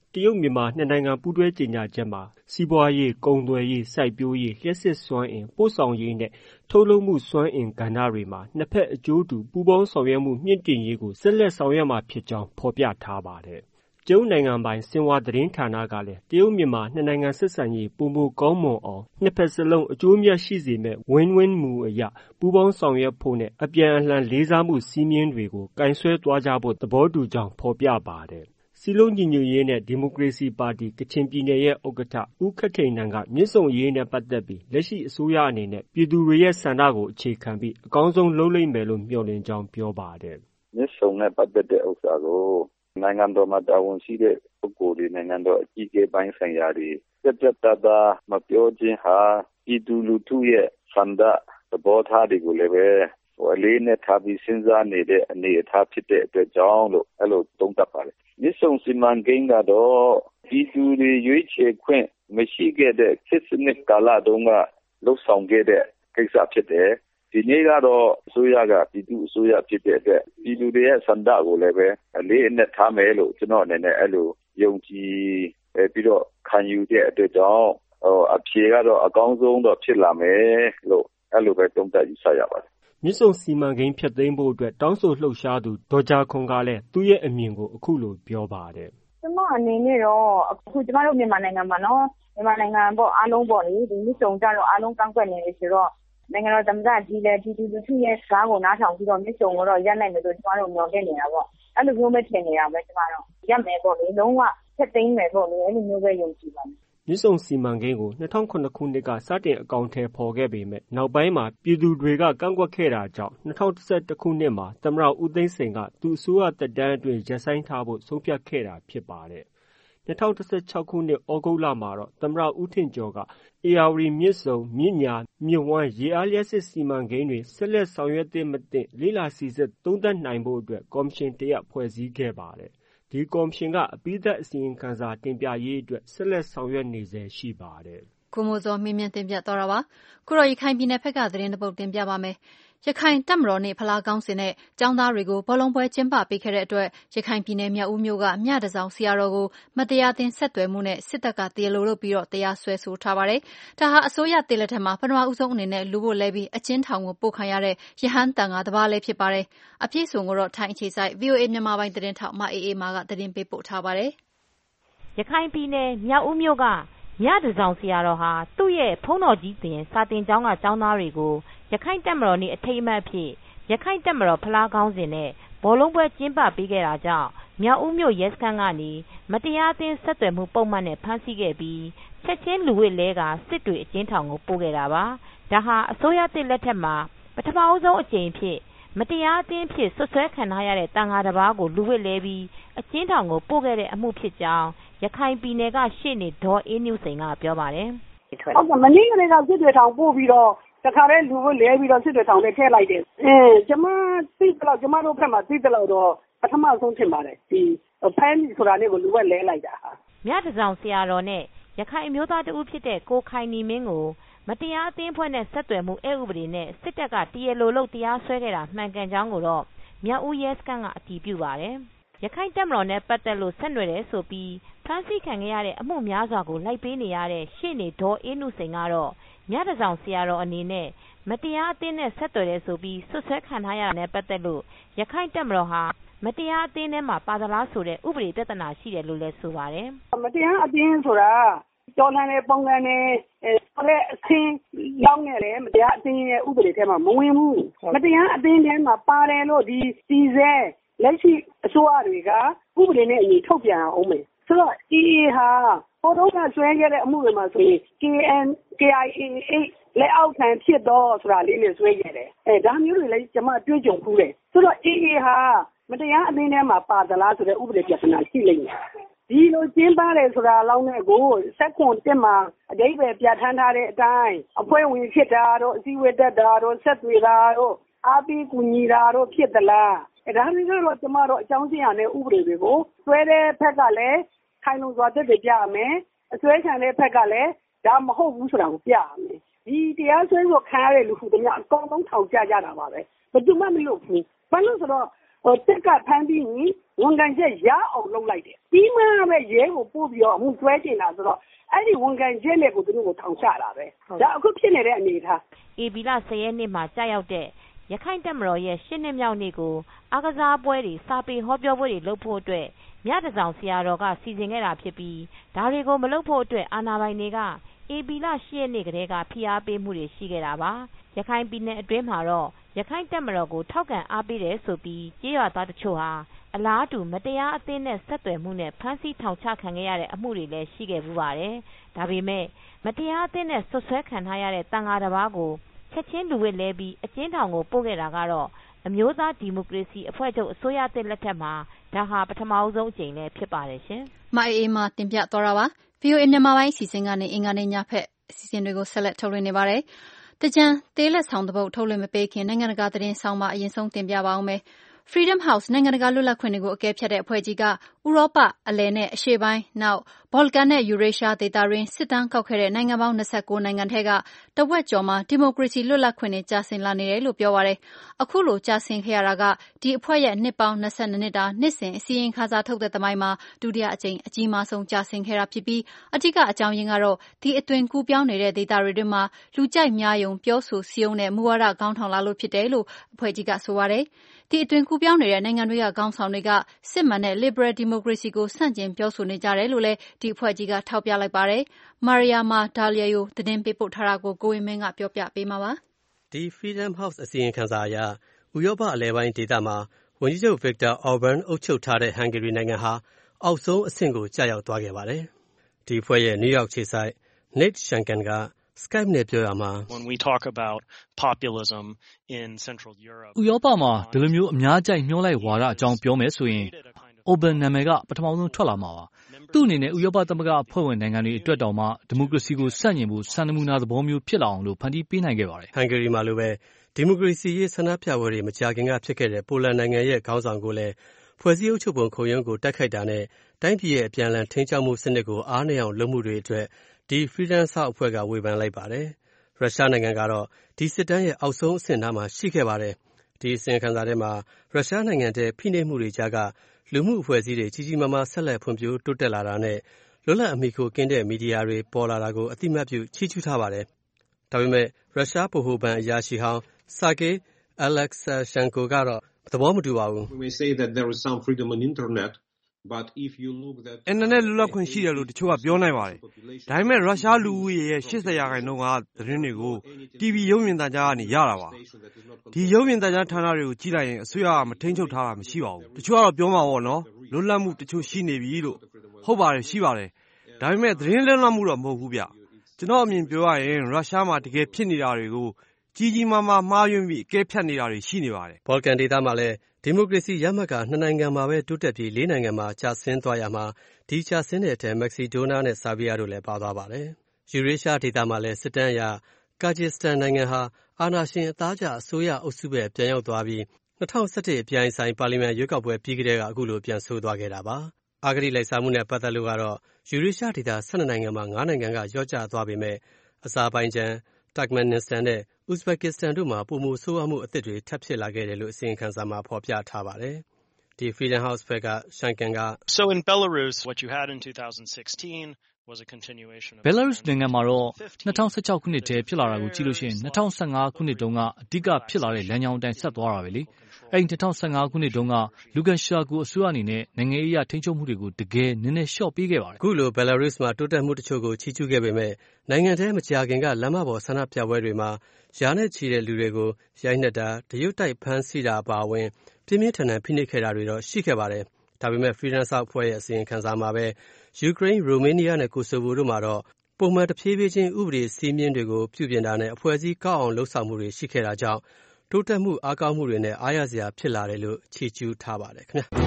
တရုတ်မြန်မာနှစ်နိုင်ငံပူးတွဲကြေညာချက်မှာစီးပွားရေး၊ကုန်သွယ်ရေး၊စိုက်ပျိုးရေး၊လျှပ်စစ်စွမ်းအင်၊ပို့ဆောင်ရေးနဲ့ထုတ်လုပ်မှုစွမ်းအင်ကဏ္ဍတွေမှာနှစ်ဖက်အကျိုးတူပူးပေါင်းဆောင်ရွက်မှုမြှင့်တင်ရေးကိုဆက်လက်ဆောင်ရွက်မှာဖြစ်ကြောင်းဖော်ပြထားပါတယ်။တရုတ်နိုင်ငံပိုင်ဆင်ဟွာသတင်းဌာနကလည်းတရုတ်မြန်မာနှစ်နိုင်ငံဆက်ဆံရေးပိုမိုကောင်းမွန်အောင်နှစ်ဖက်စလုံးအကျိုးအမြတ်ရှိစေမယ့် Win-Win မူအရပူးပေါင်းဆောင်ရွက်ဖို့နဲ့အပြန်အလှန်လေးစားမှုစည်းမျဉ်းတွေကိုကိုင်စွဲသွားကြဖို့သဘောတူကြောင်းဖော်ပြပါတယ်။စည်းလုံးညီညွတ်ရေးနဲ့ဒီမိုကရေစီပါတီကချင်ပြည်နယ်ရဲ့ဥက္ကဋ္ဌဦးခက်ထိန်နန်ကမြစ်ဆုံအရေးနဲ့ပတ်သက်ပြီးလက်ရှိအစိုးရအနေနဲ့ပြည်သူတွေရဲ့ဆန္ဒကိုအခြေခံပြီးအကောင်းဆုံးလုပ်လိမ့်မယ်လို့မျှော်လင့်ကြောင်းပြောပါတယ်။မြစ်ဆုံနဲ့ပတ်သက်တဲ့ဥစ္စာကိုနိုင်ငံတော်မှာတာဝန်ရှိတဲ့ပုဂ္ဂိုလ်တွေနိုင်ငံတော်အကြီးအကဲပိုင်းဆိုင်ရာတွေပြတ်ပြတ်သားသားမပြောခြင်းဟာပြည်သူလူထုရဲ့ဆန္ဒသဘောထားတွေကိုလည်းပဲအလေးနဲ့ထားပြီးစဉ်းစားနေတဲ့အနေအထားဖြစ်တဲ့အတွက်ကြောင့်လို့အဲ့လိုသုံးသပ်ပါတယ်။မြစ်ဆုံစီမံကိန်းကတော့ပြည်သူတွေရွေးချယ်ခွင့်မရှိခဲ့တဲ့ခေတ်စနစ်ကာလတုန်းကလှုပ်ဆောင်ခဲ့တဲ့ကိစ္စဖြစ်တယ်။ဒီနေ့ကတော့အစိုးရကပြည်သူအစိုးရဖြစ်တဲ့အတွက်ပြည်သူတွေရဲ့ဆန္ဒကိုလည်းပဲအလေးအနက်ထားမယ်လို့ကျွန်တော်အနေနဲ့အဲ့လိုယုံကြည်ပြီးတော့ခံယူတဲ့အတွက်ကြောင့်အဖြေကတော့အကောင်းဆုံးတော့ဖြစ်လာမယ်လို့အဲ့လိုပဲသုံးသပ်ယူဆရပါတယ်။မြစ်ဆုံစီမံကိန်းဖျက်သိမ်းဖို့အတွက်တောင်းဆိုလှုပ်ရှားသူဒေါ်ဂျာခွန်ကလည်းသူ့ရဲ့အမြင်ကိုအခုလိုပြောပါတယ်။ကျွန်မအနေနဲ့တော့အခုကျမတို့မြန်မာနိုင်ငံမှာနော်မြန်မာနိုင်ငံပေါ့အားလုံးပေါ့လေဒီမြစ်ဆုံကြတော့အားလုံးကန့်ကွက်နေတယ်ဆိုတော့နိုင်ငံတော်သမ္မတကြီးလည်းဒီဒီလူထုရဲ့စကားကိုနားထောင်ပြီးတော့မြစ်ဆုံကိုတော့ရပ်နိုင်မယ်လို့ကျမတို့မျှော်လင့်နေတာပေါ့အဲ့လိုမျိုးပဲထင်နေတာပဲကျမတို့ရပ်မယ်ပေါ့လေလုံးဝဖျက်သိမ်းမယ်ပေါ့လေအဲ့လိုမျိုးပဲယုံကြည်ပါတယ်မြစ်ဆုံစီမံကိန်းကို၂၀၀၇ခုနှစ်ကစတင်အကောင်အထည်ဖော်ခဲ့ပေမဲ့နောက်ပိုင်းမှာပြည်သူတွေကကန့်ကွက်ခဲ့တာကြောင့်၂၀၁၁ခုနှစ်မှာသမ္မတဦးသိန်းစိန်ကသူ့အစိုးရသက်တမ်းအတွင်းရပ်ဆိုင်းထားဖို့ဆုံးဖြတ်ခဲ့တာဖြစ်ပါတယ်။၂၀၁၆ခုနှစ်ဩဂုတ်လမှာတော့သမ္မတဦးထင်ကျော်ကဧရာဝတီမြစ်ဆုံမြစ်ညာမြစ်ဝှမ်းရေအားလျှပ်စစ်စီမံကိန်းတွေဆက်လက်ဆောင်ရွက်သင့်မသင့်လေ့လာစိစစ်သုံးသပ်နိုင်ဖို့အတွက်ကော်မရှင်တစ်ရပ်ဖွဲ့စည်းခဲ့ပါတယ်။ဒီကော်မရှင်ကအပြီးသတ်အစီရင်ခံစာတင်ပြရေးအတွက်ဆက်လက်ဆောင်ရွက်နေဆဲရှိပါတယ်။ကိုမိုးစောမေးမြန်းတင်ပြသွားတာပါ။ခုတော့ရခိုင်ပြည်နယ်ဘက်ကသတင်းတစ်ပုဒ်တင်ပြပါမယ်။ရခိုင်တပ်မတော်နေ့ဖလားကောင်းစဉ်နဲ့ကျောင်းသားတွေကိုဘောလုံးပွဲကျင်းပပေးခဲ့တဲ့အတွက်ရခိုင်ပြည်နယ်မြောက်ဦးမြို့ကမြတစောင်ဆရာတော်ကိုမတရားသင်းဆက်သွယ်မှုနဲ့စစ်တပ်ကတရားလိုလုပ်ပြီးတော့တရားစွဲဆိုထားပါတယ်။ဒါဟာအစိုးရတည်လက်ထက်မှာပထမဦးဆုံးအနေနဲ့လူဖို့လဲပြီးအကျဉ်းထောင်ကိုပို့ခံရတဲ့ရဟန်းတန်ဃာတစ်ပါးလည်းဖြစ်ပါတယ်။အပြည့်စုံကိုတော့ထိုင်းအခြေစိုက် ဗွီအိုအေမြန်မာပိုင်းသတင်းထောက်မအေးအေးမာကသတင်းပေးပို့ထားပါတယ်။ရခိုင်ပြည်နယ်မြောက်ဦးမြို့ကမြတစောင်ဆရာတော်ဟာသူ့ရဲ့ဖုန်းတော်ကြီးတင်စာတင်ကျောင်းကကျောင်းသားတွေကိုရခိုင်တပ်မတော်နေ့အထိမ်းအမှတ်အဖြစ်ရခိုင်တပ်မတော်ဖလားကောင်းစဉ်နဲ့ဘောလုံးပွဲကျင်းပပေးခဲ့တာကြောင့်မြောက်ဦးမြို့ရဲစခန်းကနေမတရားအသင်းဆက်သွယ်မှုပုံမှန်နဲ့ဖမ်းဆီးခဲ့ပြီးချက်ချင်းလူဝစ်လဲကစစ်တွေအကျဉ်းထောင်ကိုပို့ခဲ့တာပါ။ဒါဟာအစိုးရသစ်လက်ထက်မှာပထမဆုံးအကြိမ်ဖြစ်မတရားအသင်းဖြစ်ဆွဆွဲခံထားရတဲ့တန်ဃာတစ်ပါးကိုလူဝစ်လဲပြီးအကျဉ်းထောင်ကိုပို့ခဲ့တဲ့အမှုဖြစ်ကြောင်းရခိုင်ပြည်နယ်ကရှေ့နေဒေါ်အေးနုစိန်ကပြောပါတယ်။ဟုတ်ကဲ့မနေ့ကလေးကစစ်တွေထောင်ပို့ပြီးတော့တခါတည်းလူဝစ်လဲပြီးတော့စစ်တွေထောင်ထဲထည့်လိုက်တယ်။အင်းကျမသိတယ်လို့ကျမတို့ဘက်မှာသိတယ်လို့တော့ပထမဆုံးထင်ပါတယ်ဒီဖမ်းပြီးဆိုတာလေးကိုလူဝစ်လဲလိုက်တာဟာမြတစောင်ဆရာတော်နဲ့ရခိုင်အမျိုးသားတဦးဖြစ်တဲ့ကိုခိုင်နီမင်းကိုမတရားအသင်းဖွဲ့နဲ့ဆက်သွယ်မှုအဥပဒေနဲ့စစ်တပ်ကတရားလိုလုပ်တရားစွဲခဲ့တာမှန်ကန်ကြောင်းကိုတော့မြောက်ဦးရဲစခန်းကအတည်ပြုပါတယ်။ရခိုင်တပ်မတော်နဲ့ပတ်သက်လို့ဆက်နွယ်တယ်ဆိုပြီးဖမ်းဆီးခံခဲ့ရတဲ့အမှုများစွာကိုလိုက်ပေးနေရတဲ့ရှေ့နေဒေါ်အေးနုစိန်ကတော့မြတစောင်ဆရာတော်အနေနဲ့မတရားအသင်းနဲ့ဆက်သွယ်တယ်ဆိုပြီးဆွဆွဲခံထားရတာနဲ့ပတ်သက်လို့ရခိုင်တပ်မတော်ဟာမတရားအသင်းထဲမှာပါသလားဆိုတဲ့ဥပဒေပြဿနာရှိတယ်လို့လည်းဆိုပါတယ်။မတရားအသင်းဆိုတာတော်လှန်တဲ့ပုံစံနဲ့ဆိုတဲ့အခင်းရောက်နေတယ်မတရားအသင်းရဲ့ဥပဒေထဲမှာမဝင်ဘူး။မတရားအသင်းထဲမှာပါတယ်လို့ဒီစီစဲလက်ရှိအစိုးရတွေကဥပဒေနဲ့အညီထုတ်ပြန်အောင်မယ်။ဆိုတော့ အေးအေးဟာပေါ်တော့ကဆွဲခဲ့တဲ့အမှုတွေမှာဆိုရင် ကေအန် ကေအိုင်အေ လက်အောက်ခံဖြစ်တော့ဆိုတာလေးနဲ့ဆွဲခဲ့တယ်။အဲဒါမျိုးတွေလည်းကျွန်မတွေ့ကြုံဖူးတယ်။ဆိုတော့ အေးအေးဟာမတရားအသင်းထဲမှာပါသလားဆိုတဲ့ဥပဒေပြဿနာရှိလိမ့်မယ်။ဒီလိုကျင်းပတယ်ဆိုတာလောက်နဲ့ကိုစက်ခွန်တက်မှာအဓိပ္ပာယ်ပြဋ္ဌာန်းထားတဲ့အတိုင်းအဖွဲ့ဝင်ဖြစ်တာတော့အစည်းအဝေးတက်တာတော့ဆက်သွေးတာတော့အားပေးကူညီတာတော့ဖြစ်သလား။အဲဒါတွေကတော့ကျွန်မတို့အကြောင်းစရာနဲ့ဥပဒေတွေကိုဆွဲတဲ့ဖက်ကလည်းခိုင်လုံစွာသက်သေပြရမယ်။အစွဲခံတဲ့ဖက်ကလည်းဒါမဟုတ်ဘူးဆိုတာကိုပြရမယ်။ဒီတရားစွဲဆိုခံရတဲ့လူခုတည်းကအကောင်လုံးထောင်ကြကြတာပါပဲ။ဘယ်သူမှမလုပ်ဘူး။ဘာလို့ဆိုတော့ဟိုတက်ကဖမ်းပြီးရင်ဝန်ခံချက်ရအောင်လုပ်လိုက်တယ်ပြီးမှပဲရဲကိုပို့ပြီးတော့အမှုဆွဲတင်တာဆိုတော့အဲ့ဒီဝန်ခံချက်နဲ့ကိုသူတို့ကိုထောင်ချတာပဲဒါအခုဖြစ်နေတဲ့အနေအထားဧပြီလဆယ်ရက်နေ့မှာကြာရောက်တဲ့ရခိုင်တပ်မတော်ရဲ့ရှစ်နှစ်မြောက်နေ့ကိုအားကစားပွဲတွေစာပေဟောပြောပွဲတွေလုပ်ဖို့အတွက်မြတဆောင်ဆရာတော်ကစီစဉ်ခဲ့တာဖြစ်ပြီးဒါတွေကိုမလုပ်ဖို့အတွက်အာဏာပိုင်တွေကဧပြီလရှစ်ရက်နေ့ကတည်းကဖိအားပေးမှုတွေရှိခဲ့တာပါရခိုင်ပြည်နယ်အတွင်းမှာတော့ရခိုင်တပ်မတော်ကိုထောက်ခံအားပေးတယ်ဆိုပြီးကြေးရွာသားတချို့ဟာအလားတူမတရားအသင်းနဲ့ဆက်သွယ်မှုနဲ့ဖမ်းဆီးထောင်ချခံခဲ့ရတဲ့အမှုတွေလည်းရှိခဲ့ပူပါတယ်ဒါပေမဲ့မတရားအသင်းနဲ့ဆွဆွဲခံထားရတဲ့တန်ဃာတစ်ပါးကိုချက်ချင်းလူဝစ်လဲပြီးအကျဉ်းထောင်ကိုပို့ခဲ့တာကတော့အမျိုးသားဒီမိုကရေစီအဖွဲ့ချုပ်အစိုးရသစ်လက်ထက်မှာဒါဟာပထမဆုံးအကြိမ်လည်းဖြစ်ပါတယ်ရှင်။မအေးအေးမှတင်ပြသွားတာပါ။ဗီအိုအေမြန်မာပိုင်းအစီအစဉ်ကနေအင်္ဂါနေ့ညဖက်အစီအစဉ်တွေကိုဆက်လက်ထုတ်လွှင့်နေပါတယ်။တကြံသေးလက်ဆောင်တစ်ပုဒ်ထုတ်လွှင့်မပေးခင်နိုင်ငံတကာသတင်းဆောင်မှအရင်ဆုံးတင်ပြပါအောင်မယ်။ Freedom House နိုင်ငံတကာလွတ်လပ်ခွင့်တွေကိုအကဲဖြတ်တဲ့အဖွဲ့ကြီးကဥရောပအလယ်နဲ့အရှေ့ပိုင်းနောက်ဘော်လကန်နဲ့ယူရေးရှားဒေသတွင်းစစ်တမ်းကောက်ခဲ့တဲ့နိုင်ငံပေါင်း၂၉နိုင်ငံထဲကတဝက်ကျော်မှာဒီမိုကရေစီလွတ်လပ်ခွင့်တွေကျဆင်းလာနေတယ်လို့ပြောပါတယ်။အခုလိုကျဆင်းခဲ့ရတာကဒီအဖွဲ့ရဲ့နှစ်ပေါင်း၂၂နှစ်တာနှစ်စဉ်အစည်းအဝေးခါစားထုတ်တဲ့သမိုင်းမှာဒုတိယအကြိမ်အကြီးမားဆုံးကျဆင်းခဲ့တာဖြစ်ပြီးအဓိကအကြောင်းရင်းကတော့ဒီအသွင်ကူးပြောင်းနေတဲ့ဒေသတွေတွင်မှာလူကြိုက်များယုံပြောဆိုစည်းရုံးတဲ့မူဝါဒခေါင်းထောင်လာလို့ဖြစ်တယ်လို့အဖွဲ့ကြီးကဆိုပါတယ်။ဒီအသွင်ကူးပြောင်းနေတဲ့နိုင်ငံတွေကခေါင်းဆောင်တွေကစစ်မှန်တဲ့ liberal democracy ကိုဆန့်ကျင်ပြောဆိုနေကြတယ်လို့လည်းဒီအဖွဲ့ကြီးကထောက်ပြလိုက်ပါတယ်။ Mariama Diallo သတင်းပေးပို့ထားတာကိုကိုဝင်းမင်းကပြောပြပေးမှာပါ။ဒီ Freedom House အစီရင်ခံစာအရဥရောပအလယ်ပိုင်းဒေသမှာဝန်ကြီးချုပ် Viktor Orban အုပ်ချုပ်ထားတဲ့ Hungary နိုင်ငံဟာအောက်ဆုံးအဆင့်ကိုကျရောက်သွားခဲ့ပါတယ်။ဒီအဖွဲ့ရဲ့ New York ခြေစိုက် Nate Shanken ကSkype နဲ့ပြောရမှာ When we talk about populism in Central Europe ဥရောပမှာဒီလိုမျိုးအများကြိုက်ညှိုးလိုက်ဝါဒအကြောင်းပြောမယ်ဆိုရင် Orban နာမည်ကပထမဆုံးထွက်လာမှာပါ။သူ့အနေနဲ့ဥရောပသမဂ္ဂအဖွဲ့ဝင်နိုင်ငံတွေအတွက်တောင်မှဒီမိုကရေစီကိုဆန့်ကျင်ဖို့စံနမူနာသဘောမျိုးဖြစ်လာအောင်လို့ဖန်တီးပေးနိုင်ခဲ့ပါတယ်။ Hungary မှာလိုပဲဒီမိုကရေစီရေးဆန္ဒပြပွဲတွေမကြာခင်ကဖြစ်ခဲ့တဲ့ပိုလန်နိုင်ငံရဲ့ခေါင်းဆောင်ကိုလည်းဖွဲ့စည်းအုပ်ချုပ်ပုံခုံရုံးကိုတိုက်ခိုက်တာနဲ့တိုင်းပြည်ရဲ့အပြန်အလှန်ထိန်းချုပ်မှုစနစ်ကိုအားနည်းအောင်လုပ်မှုတွေအတွက်ဒီ Freedom House အဖွဲ့ကဝေဖန်လိုက်ပါတယ်။ရုရှားနိုင်ငံကတော့ဒီစစ်တမ်းရဲ့အောက်ဆုံးအဆင့်နားမှာရှိခဲ့ပါတယ်။ဒီအစီရင်ခံစာထဲမှာရုရှားနိုင်ငံတဲ့ဖိနှိပ်မှုတွေကြားကလူမှုအဖွဲ့အစည်းတွေကြီးကြီးမားမားဆက်လက်ဖွံ့ဖြိုးတိုးတက်လာတာနဲ့လွတ်လပ်အမိခိုကင်းတဲ့မီဒီယာတွေပေါ်လာတာကိုအသိမှတ်ပြုချီးကျူးထားပါတယ်။ဒါပေမဲ့ရုရှားဗဟိုဘဏ်အရာရှိဟောင်း Sergei Alexashenko ကတော့သဘောမတူပါဘူး။ We say that there is some freedom on internet but if you look that အင်တာနက်လွတ်လပ်ခွင့်ရှိတယ်လို့တချို့ကပြောနိုင်ပါတယ်။ဒါပေမဲ့ရုရှားလူဦးရေရဲ့၈၀ရာခိုင်နှုန်းကသတင်းတွေကို တီဗီ ရုပ်မြင်သံကြားကနေရတာပါ။ဒီရုပ်မြင်သံကြားဌာနတွေကိုကြည့်လိုက်ရင်အစိုးရကမထိန်းချုပ်ထားတာမရှိပါဘူး။တချို့ကတော့ပြောမှာပေါ့နော်။လွတ်လပ်မှုတချို့ရှိနေပြီလို့ဟုတ်ပါတယ်ရှိပါတယ်။ဒါပေမဲ့သတင်းလွတ်လပ်မှုတော့မဟုတ်ဘူးဗျ။ကျွန်တော်အမြင်ပြောရရင်ရုရှားမှာတကယ်ဖြစ်နေတာတွေကိုကြီးကြီးမားမားမှားယွင်းပြီးအကဲဖြတ်နေတာတွေရှိနေပါတယ်။ဘော်လကန်ဒေသမှာလည်းဒီမိုကရေစီရမှတ်ကနှစ်နိုင်ငံမှာပဲတိုးတက်ပြီးလေးနိုင်ငံမှာကျဆင်းသွားရမှာဒီကျဆင်းတဲ့အထက်မက္ကဆီဒိုနာနဲ့ဆာဗီးယားတို့လည်းပါသွားပါတယ်။ယူရေးရှားဒေသမှာလည်းစစ်တမ်းအရကာဂျစ်စတန်နိုင်ငံဟာအာဏာရှင်အသားကျအစိုးရအုပ်စုပဲပြန်ရောက်သွားပြီး၂၀၁၁အပြိုင်ဆိုင်ပါလီမန်ရွေးကောက်ပွဲပြီးကတည်းကအခုလိုပြန်ဆိုးသွားခဲ့တာပါ။အာဂတိလိုက်စားမှုနဲ့ပတ်သက်လို့ကတော့ယူရေးရှားဒေသ၁၂နိုင်ငံမှာ၅နိုင်ငံကရော့ကျသွားပေမဲ့အဇာဘိုင်ဂျန်၊ တာဂျ်မန်နစ္စတန်နဲ့ဥဇဘက်ကစ္စတန်တို့မှာပိုမိုဆိုးဝါးမှုအသစ်တွေထပ်ဖြစ်လာခဲ့တယ်လို့အစီရင်ခံစာမှာဖော်ပြထားပါတယ်။ဒီ Freedom House ဘက်က Shanken က So in Belarus what you had in twenty sixteen was a continuation of Belarus နိုင်ငံမှာတော့၂၀၁၆ခုနှစ်တည်းဖြစ်လာတာကိုကြည့်လို့ရှိရင်၂၀၁၅ခုနှစ်တုန်းကအဓိကဖြစ်လာတဲ့လမ်းကြောင်းအတိုင်းဆက်သွားတာပဲလေ။အဲဒီ၂၀၁၅ခုနှစ်တုန်းကလူကန်ရှာကိုအစိုးရအနေနဲ့နိုင်ငံရေးအရထိန်းချုပ်မှုတွေကိုတကယ်နည်းနည်းလျှော့ပေးခဲ့ပါတယ်။အခုလို Belarus မှာတိုးတက်မှုတချို့ကိုချီးကျူးခဲ့ပေမဲ့နိုင်ငံထဲမကြာခင်ကလမ်းမပေါ်ဆန္ဒပြပွဲတွေမှာရာနဲ့ချီတဲ့လူတွေကိုရိုက်နှက်တာတရုတ်တိုက်ဖမ်းဆီးတာအပါအဝင်ပြင်းပြင်းထန်ထန်ဖိနှိပ်ခဲ့တာတွေတော့ရှိခဲ့ပါတယ်။ဒါပေမဲ့ Freedom House အဖွဲ့ရဲ့အစီရင်ခံစာမှာပဲယူကရိန်း၊ရိုမေးနီးယားနဲ့ကိုဆိုဗိုတို့မှာတော့ပုံမှန်တဖြည်းဖြည်းချင်းဥပဒေစည်းမျဉ်းတွေကိုပြုပြင်တာနဲ့အဖွဲ့အစည်းကောက်အောင်လှုပ်ဆောင်မှုတွေရှိခဲ့တာကြောင့်တိုးတက်မှုအားကောင်းမှုတွေနဲ့အားရစရာဖြစ်လာတယ်လို့ချီးကျူးထားပါတယ်ခင်ဗျာ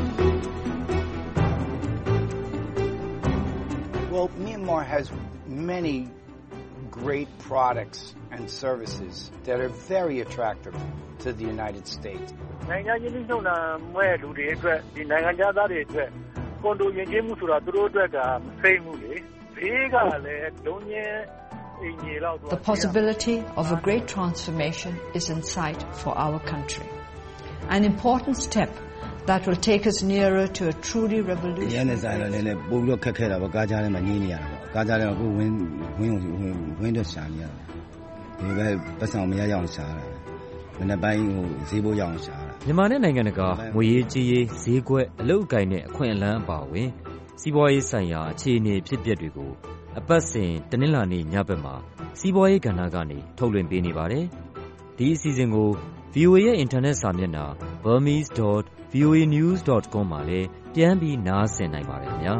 Well, Myanmar has many great products and services that are very attractive to the United States. နိုင်ငံချင်းနှုတ်နာမဲ့လူတွေအတွက်ဒီနိုင်ငံသားတွေအတွက်ကွန်ဒိုယဉ်ကျေးမှုဆိုတာသူတို့အတွက်ကမစိမ့်ဘူးလေဘေးကလည်းလုံးချင်းအင်ကြီးလောက်သွား The possibility of a great transformation is in sight for our country. an important step that will take us nearer to a truly revolutionary. ရတဲ့ဆိုင်တော့လည်းပို့ပြီးခက်ခဲတာပေါ့ကားကြားထဲမှာညင်းနေရတာပေါ့ကားကြားထဲမှာကိုဝင်းဝင်းဝင်ဝင်းတော့ရှာနေရတယ်ဒီပဲပတ်ဆောင်မရရအောင်ရှာတာမနေ့ပိုင်းဟိုဈေးဘိုးရအောင်ရှာတာမြန်မာနဲ့နိုင်ငံတကာငွေရေးကြေးရေးဈေးကွက်အလုပ်အကိုင်နဲ့အခွင့်အလမ်းအပါအဝင်စီးပွားရေးဆိုင်ရာအခြေအနေဖြစ်ပျက်တွေကိုအပတ်စဉ်တနင်္လာနေ့ညဘက်မှာစီးပွားရေးကဏ္ဍကနေထုတ်လွှင့်ပေးနေပါတယ်ဒီအစီအစဉ်ကို ဗီအိုအေ ရဲ့အင်တာနက်စာမျက်နှာ burmese dot v o a news dot com မှာလည်းပြန်ပြီးနားဆင်နိုင်ပါတယ်ခင်ဗျာ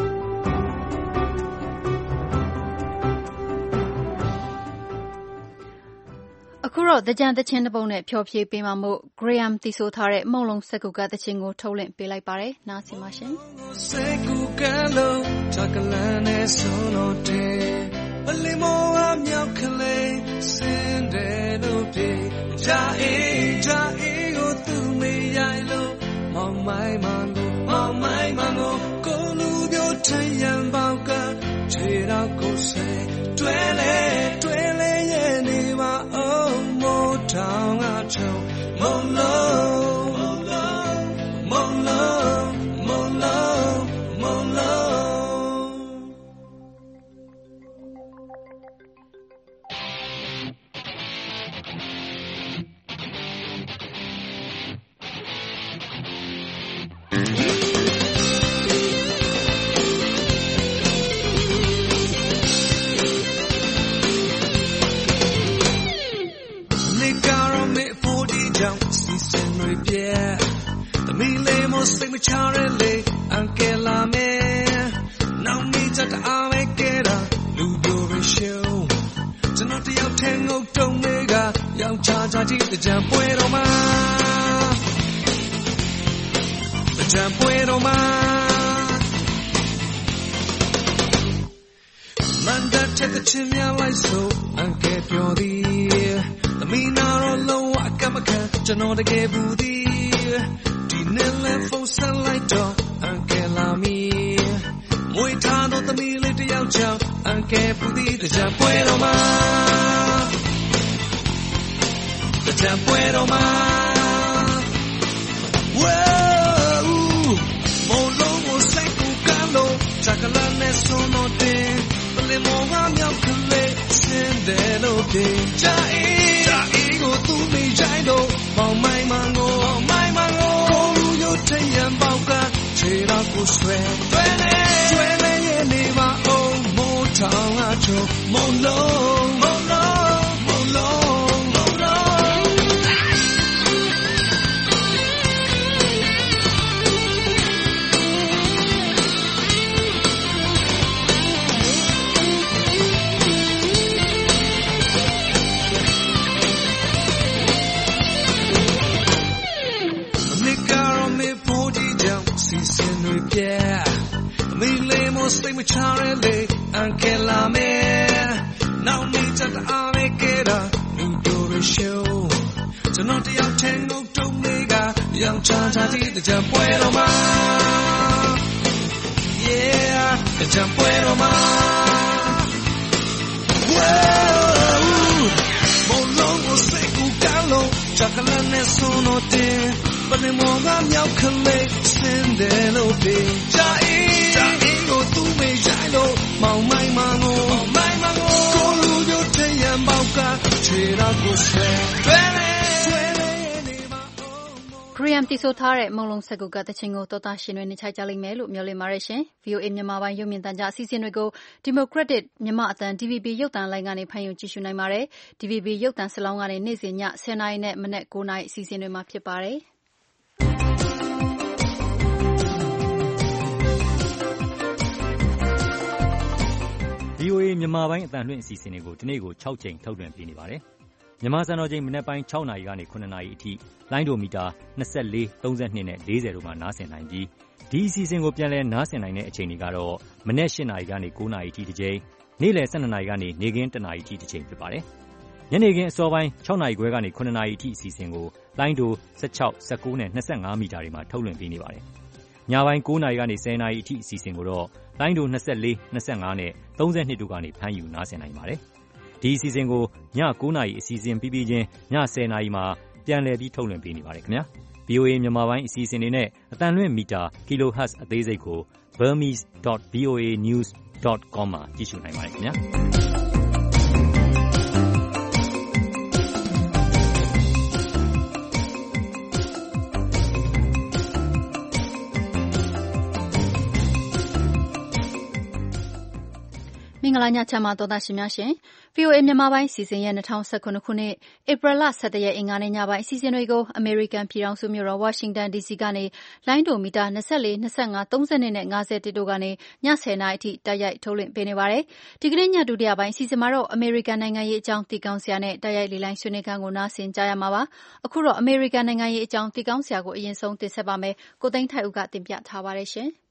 အခုတော့သကြံသချင်းတစ်ပုဒ်နဲ့ဖျော်ဖြေပေးမှာမို့ Graham တီးဆိုထားတဲ့မုံလုံးစက္ကူကသချင်းကိုထုတ်လွှင့်ပေးလိုက်ပါတယ်နားဆင်ပါရှင်စက္ကူကလုံးချကလန်နဲ့ဆိုလို့တဲ့ပလီမောအမြောက်ကလေးစင်တယ်လို့ပြေဂျာအေးဂျာအေးကိုသူမေးရိုင်လို့မောင်မိုင်းမန်ကိုမောင်မိုင်းမန်ကိုကိုလူမျိုးထရံပေါကခြေတော့ကိုစေတွဲလေတွဲလေရဲ့နေပါအောင်မို့ထောင်ကချုံမုံလုံးမုံလုံးမုံလုံးမုံလုံးမုံလုံးစိတ်မချရလေအန်ကယ်လာမဲနောက်မိချတ်အားပဲကဲတာလူတို့ရရှုံးကျွန်တော်တယောက်ထဲငုတ်တုံးလေးကယောက်ျားချာကြီးကြံပွဲတော်မှာကြံပွဲတော်မှာမန္တတဲ့တဲ့ချင်းများလိုက်ဆိုအန်ကယ်ပြောသည်သမီးနာတော့လုံးဝအကမခံကျွန်တော်တကယ်ဘူးသည်Nelle fosse laito anche la mia Muy tanto da mille di yao chao anche pudite già puedo más già puedo más Wow Molo mo sai ku kalo chakalane sono te le mo ga myao kle sin de lo de ja e ja e go tu me jai do mau mai mango mai mangoထရံပေါကခြေတော့ကိုဆွဲတွဲလေတွဲလေရဲ့နေပါအောင်မိုးထောင်အချုံမုံလုံးမုံလုံးမုံလုံးမုံလုံးစိတ်မချရလေအန်ကယ်လာမဲနောက်မိချတ်အားပဲကဲတာလူတို့ရရှုံးကျွန်တော်တယောက်ထဲငုတ်တုံးလေးကရောင်ချာချာတီးကြံပွဲတော်မှာ Yeah ကြံပွဲတော်မှာ Wow ဘလုံးကိုစိတ်ကူကလုံးချကလနဲ့ဆိုတော့တဲ့ပလင်မောကမြောက်ကလေးစင်တယ်လို့ပြေချာအေးချာအေးကိုသူမေးရိုင်လို့မောင်မိုင်းမငိုမိုင်းမငိုကိုလူတို့ထရံပေါကခြေတော့ကိုဆွဲတွဲလေတွဲလေနေပါ Graham တီးဆိုထားတဲ့မုံလုံးစက္ကူကတချင်းကိုတော်သားရှင်တွေနေချိုက်ကြလိမ့်မယ်လို့မျှော်လင့်ပါတယ်ရှင် ဗီအိုအေ မြန်မာပိုင်းရုပ်မြင်သံကြားအစီအစဉ်တွေကို Democratic မြန်မာအသံ ဒီ ဗီ ဘီ ရုပ်သံလိုင်းကနေဖန်ယူကြည့်ရှုနိုင်ပါတယ် ဒီ ဗီ ဘီ ရုပ်သံစလောင်းကနေနေ့စဉ်ညဆယ်နာရီနဲ့မနက်ကိုးနာရီအစီအစဉ်တွေမှာဖြစ်ပါတယ်ဗီအိုအေ မြန်မာပိုင်းအသံလွှင့်အစီအစဉ်တွေကိုဒီနေ့ကို၆ချိန်ထုတ်လွှင့်ပေးနေပါတယ်။မြန်မာစံတော်ချိန်မနက်ပိုင်း၆နာရီကနေ၇နာရီအထိလိုင်းဒိုမီတာ၂၄၊၃၂နဲ့၄၀တို့မှာနားဆင်နိုင်ပြီးဒီအစီအစဉ်ကိုပြန်လည်နားဆင်နိုင်တဲ့အချိန်တွေကတော့မနက်၈နာရီကနေ၉နာရီအထိတစ်ချိန်၊နေ့လယ်၁၂နာရီကနေနေ့ခင်း၁နာရီအထိတစ်ချိန်ဖြစ်ပါတယ်။ညနေခင်းအစောပိုင်း၆နာရီခွဲကနေ၇နာရီအထိအစီအစဉ်ကိုလိုင်းဒို၁၆၊၁၉နဲ့၂၅မီတာတွေမှာထုတ်လွှင့်ပေးနေပါတယ်။ညပိုင်း၉နာရီကနေ၁၀နာရီအထိအစီအစဉ်ကိုတော့လိုင်းဒို၂၄၊၂၅နဲ့၃၂တို့ကနေဖမ်းယူနားဆင်နိုင်ပါတယ်။ဒီအစီအစဉ်ကိုည၉နာရီအစီအစဉ်ပြီးပြီးချင်းည၁၀နာရီမှာပြန်လည်ပြီးထုတ်လွှင့်ပေးနေပါတယ်ခင်ဗျာ။ဗွီအိုအေ မြန်မာပိုင်းအစီအစဉ်တွေနဲ့အသံလွှင့်မီတာ kilohertz အသေးစိတ်ကို burmese dot v o a news dot com မှာကြည့်ရှုနိုင်ပါတယ်ခင်ဗျာမင်္ဂလာညချမ်းပါတော်သားရှင်များရှင် ဗွီအိုအေ မြန်မာပိုင်းစီစဉ်ရဲ့၂၀၁၇ခုနှစ်ဧပြီလ၁၁ရက်အင်္ဂါနေ့ညပိုင်းအစီအစဉ်တွေကိုအမေရိကန်ပြည်ထောင်စုမြို့တော်ဝါရှင်တန်ဒီစီကနေလိုင်းဒိုမီတာ၂၄ ၂၅ ၃၂နဲ့၅၁တို့ကနေည၁၀နာရီအထိတိုက်ရိုက်ထုတ်လွှင့်ပေးနေပါတယ်။ဒီကနေ့ညဒုတိယပိုင်းအစီအစဉ်မှာတော့အမေရိကန်နိုင်ငံရေးအကြောင်းသိကောင်းစရာနဲ့တိုက်ရိုက်လေလိုင်းဆွေးနွေးခန်းကိုနားဆင်ကြရမှာပါ။အခုတော့အမေရိကန်နိုင်ငံရေးအကြောင်းသိကောင်းစရာကိုအရင်ဆုံးတင်ဆက်ပါမယ်။ကိုသိန်းထိုက်ဦးကတင်ပြထားပါတယ်ရှင်။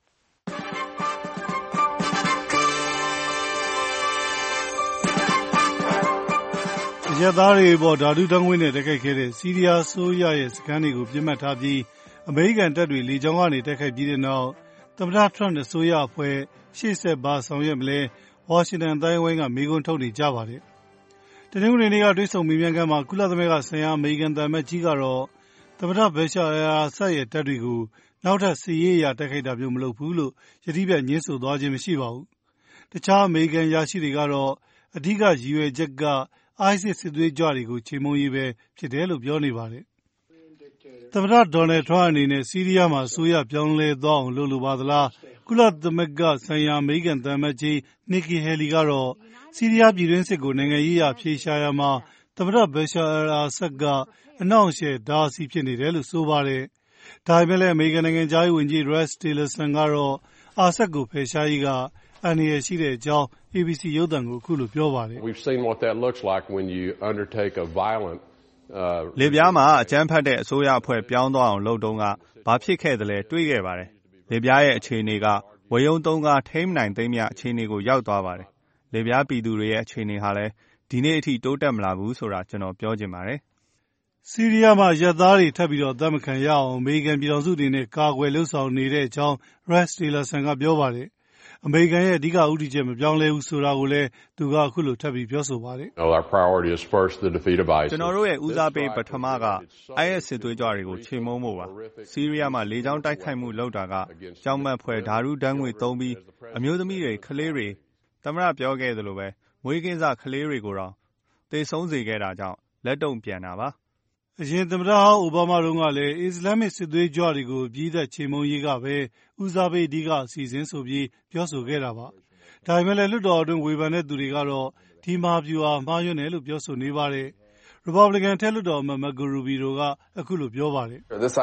ရက်သားတွေပေါ်ဓာတုတံငွေနဲ့တိုက်ခိုက်ခဲ့တဲ့စီးရီးယားဆိုးရရဲ့စခန်းတွေကိုပြစ်မှတ်ထားပြီးအမေရိကန်တပ်တွေလေကြောင်းကနေတိုက်ခိုက်ပြီးတဲ့နောက်သမ္မတထရန့်အစိုးရအဖွဲ့ရှေ့ဆက်ဘာဆောင်ရွက်မလဲဝါရှင်တန်တိုင်းဝိုင်းကမေးခွန်းထုတ်နေကြပါတယ်။တနင်္ဂနွေနေ့ကတွေ့ဆုံမေးမြန်းခန်းမှာကုလသမဂ္ဂဆိုင်ရာအမေရိကန်သံအမတ်ကြီးကတော့သမ္မတဘရှာအယ်အာဆတ်ရဲ့တပ်တွေကိုနောက်ထပ်စစ်ရေးအရတိုက်ခိုက်တာမျိုးမလုပ်ဘူးလို့ယတိပြတ်ငြင်းဆိုသွားခြင်းမရှိပါဘူး။တခြားအမေရိကန်ရာရှိတွေကတော့အဓိကရည်ရွယ်ချက်ကISIS စစ်သွေးကြွတွေကိုချေမှုန်းရေးပဲဖြစ်တယ်လို့ပြောနေပါတယ်။သမ္မတဒေါ်နယ်ထရန့်အနေနဲ့စီးရီးယားမှာအစိုးရပြောင်းလဲသွားအောင်လုပ်လိုပါသလား။ကုလသမဂ္ဂဆိုင်ရာအမေရိကန်သံအမတ်ကြီးနီကီဟယ်လီကတော့စီးရီးယားပြည်တွင်းစစ်ကိုနိုင်ငံရေးအရအဖြေရှာရာမှာသမ္မတဘရှာအယ်အာဆတ်ကအနှောင့်အယှက်ဓာတ်ဆီဖြစ်နေတယ်လို့ဆိုပါတယ်။ဒါပေမဲ့လည်းအမေရိကန်နိုင်ငံသားရေးဝန်ကြီး Rex Tillerson ကတော့အာဆတ်ကိုဖယ်ရှားရေးကအန္တရာယ်ရှိတဲ့အကြောင်း A B C ရုပ်သံကိုအခုလိုပြောပါတယ်။ We've seen what that looks like when you undertake a violent လစ်ဗျားမှာအကြမ်းဖက်တဲ့အစိုးရအဖွဲ့ပြောင်းသွားအောင်လုပ်တုန်းကဘာဖြစ်ခဲ့သလဲတွေးခဲ့ပါတယ်။လစ်ဗျားရဲ့အခြေအနေကဝရုံသုံးကားထိမ့်နိုင်သိမ်းမြအခြေအနေကိုရောက်သွားပါတယ်။လစ်ဗျားပြည်သူတွေရဲ့အခြေအနေဟာလည်းဒီနေ့အထိတိုးတက်မလာဘူးဆိုတာကျွန်တော်ပြောချင်ပါတယ်။စီးရီးယားမှာရက်သားတွေထပ်ပြီးတော့သတ်မခံရအောင်အမေရိကန်ပြည်ထောင်စုအနေနဲ့ကာကွယ်လှုပ်ဆောင်နေတဲ့အကြောင်း Rex Tillerson ကပြောပါတယ်။အမေရိကန်ရဲ့အဓိကဦးတည်ချက်မပြောင်းလဲဘူးဆိုတာကိုလည်းသူကအခုလိုထပ်ပြီးပြောဆိုပါတယ်။ Our priority is first the defeat of ISIS. ကျွန်တော်တို့ရဲ့ဦးစားပေးပထမက ISIS စစ်သွေးကြွတွေကိုချေမှုန်းဖို့ပါ။စီးရီးယားမှာလေကြောင်းတိုက်ခိုက်မှုလုပ်တာကကြောက်မက်ဖွယ်ဓာတုဓာတ်ငွေသုံးပြီးအမျိုးသမီးတွေကလေးတွေသမ္မတပြောခဲ့သလိုပဲမွေးကင်းစကလေးတွေကိုတော့သေဆုံးစေခဲ့တာကြောင့်လက်တုံ့ပြန်တာပါ။အရင်သမ္မတဟောင်းအိုဘားမားတုန်းကလည်းအစ္စလာမစ်စစ်သွေးကြွတွေကိုအပြီးသက်ချေမှုန်းရေးကပဲဦးစားပေးအဓိကအစီအစဉ်ဆိုပြီးပြောဆိုခဲ့တာပါ။ဒါပေမဲ့လည်းလွှတ်တော်အတွင်းဝေဖန်တဲ့သူတွေကတော့ဒီမဟာဗျူဟာမှားယွင်းတယ်လို့ပြောဆိုနေပါတယ်။ Republican ထက်လွှတ်တော်အမတ် Marco Rubio ကအခုလိုပြောပါတယ်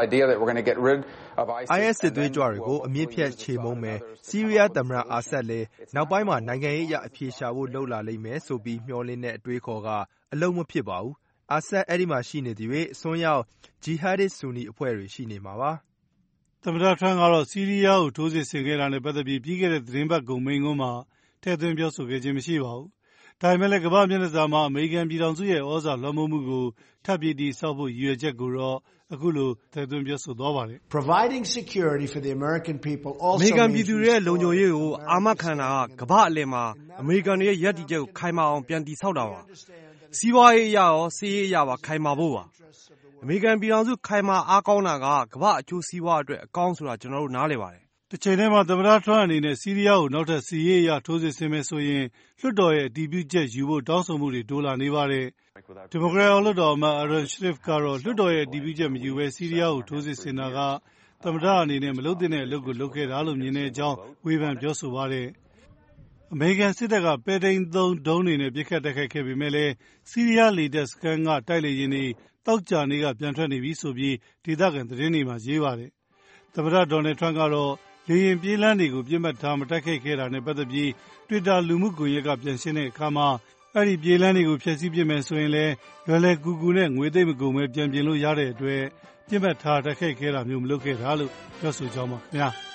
။ IS စစ်သွေးကြွတွေကိုအမြင့်ဖြတ်ချေမှုန်းမယ်။စီးရီးယားသမ္မတအာဆတ်လည်းနောက်ပိုင်းမှာနိုင်ငံရေးအရအဖြေရှာဖို့လုပ်လာလိမ့်မယ်ဆိုပြီးမျှော်လင့်တဲ့အတွေးခေါ်ကအလုံးမဖြစ်ပါဘူး။အာဆတ်အဲ့ဒီမှာရှိနေသည်၍အစွန်းရောက်ဂျီဟာဒစ်ဆူနီအဖွဲ့တွေရှိနေမှာပါ။သမ္မတထရန့်ကတော့စီးရီးယားကိုထိုးစစ်ဆင်ခဲ့တာနဲ့ပတ်သက်ပြီးပြီးခဲ့တဲ့သတင်းပတ်ကုန်မိန့်ခွန်းမှာထည့်သွင်းပြောဆိုခဲ့ခြင်းမရှိပါဘူး။ဒါပေမဲ့လည်းကမ္ဘာ့မျက်နှာစာမှာအမေရိကန်ပြည်ထောင်စုရဲ့ဩဇာလွှမ်းမိုးမှုကိုထပ်ပြီးတည်ဆောက်ဖို့ရည်ရွယ်ချက်ကိုတော့အခုလိုထည့်သွင်းပြောဆိုသွားပါတယ်။ Providing security for the American people also အမေရိကန်ပြည်သူတွေရဲ့လုံခြုံရေးကိုအာမခံတာကကမ္ဘာအလယ်မှာအမေရိကန်တွေရဲ့ရည်တည်ချက်ကိုခိုင်မာအောင်ပြန်တည်ဆောက်တာပါ။စီးပွားရေးအရရောစစ်ရေးအရပါခိုင်မာဖို့ပါ။အမေရိကန်ပြည်ထောင်စုခိုင်မာအားကောင်းတာကကမ္ဘာအကျိုးစီးပွားအတွက်အကောင်းဆိုတာကျွန်တော်တို့နားလည်ပါတယ်။တစ်ချိန်တည်းမှာသမ္မတထရန့်အနေနဲ့စီးရီးယားကိုနောက်ထပ်စစ်ရေးအရထိုးစစ်ဆင်မယ်ဆိုရင်လွှတ်တော်ရဲ့အတည်ပြုချက်ယူဖို့တောင်းဆိုမှုတွေတိုးလာနေပါတယ်။ဒီမိုကရက်လွှတ်တော်အမတ် Aaron Schiff ကတော့လွှတ်တော်ရဲ့အတည်ပြုချက်မယူဘဲစီးရီးယားကိုထိုးစစ်ဆင်တာကသမ္မတအနေနဲ့မလုပ်သင့်တဲ့အလုပ်ကိုလုပ်ခဲ့တာလို့မြင်တဲ့အကြောင်းဝေဖန်ပြောဆိုပါတယ်။အမေရိကန်စစ်တပ်ကပဲ့ထိန်းသုံးဒုံးတွေနဲ့ပစ်ခတ်တိုက်ခိုက်ခဲ့ပေမဲ့လည်းစီးရီးယားလေတပ်စခန်းကတိုက်လေယာဉ်တွေသောကြာနေ့ကပြန်ထွက်နေပြီဆိုပြီးဒေသခံသတင်းတွေမှာရေးပါတယ်။သမ္မတဒေါ်နယ်ထရန့်ကတော့လေယာဉ်ပြေးလမ်းတွေကိုပြစ်မှတ်ထားမတိုက်ခိုက်ခဲ့တာနဲ့ပတ်သက်ပြီး Twitter လူမှုကွန်ရက်ကပြန်ရှင်းတဲ့အခါမှာအဲ့ဒီပြေးလမ်းတွေကိုဖျက်ဆီးပစ်မယ်ဆိုရင်လည်းလွယ်လွယ်ကူကူနဲ့ငွေသိပ်မကုန်ပဲပြန်ပြင်လို့ရတဲ့အတွက်ပြစ်မှတ်ထားတိုက်ခိုက်ခဲ့တာမျိုးမလုပ်ခဲ့တာလို့ပြောဆိုကြောင်းပါခင်ဗျာ။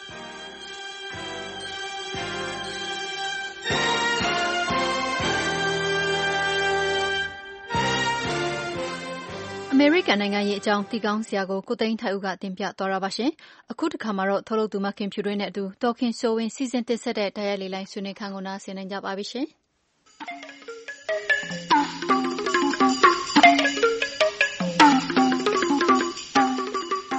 အမေရိကန်နိုင်ငံရေးအကြောင်းသိကောင်းစရာကိုကိုသိန်းထိုက်ဦးကတင်ပြသွားတာပါရှင်။အခုတစ်ခါမှာတော့ထုတ်လုပ်သူမခင်ဖြူတွင်းနဲ့အတူဒေါ်ခင်စိုးဝင်းစီစဉ်တင်ဆက်တဲ့တရားလေးလိုင်းဆွေးနွေးခန်းကိုနားဆင်နိုင်ကြပါပြီရှင်။မင်္ဂ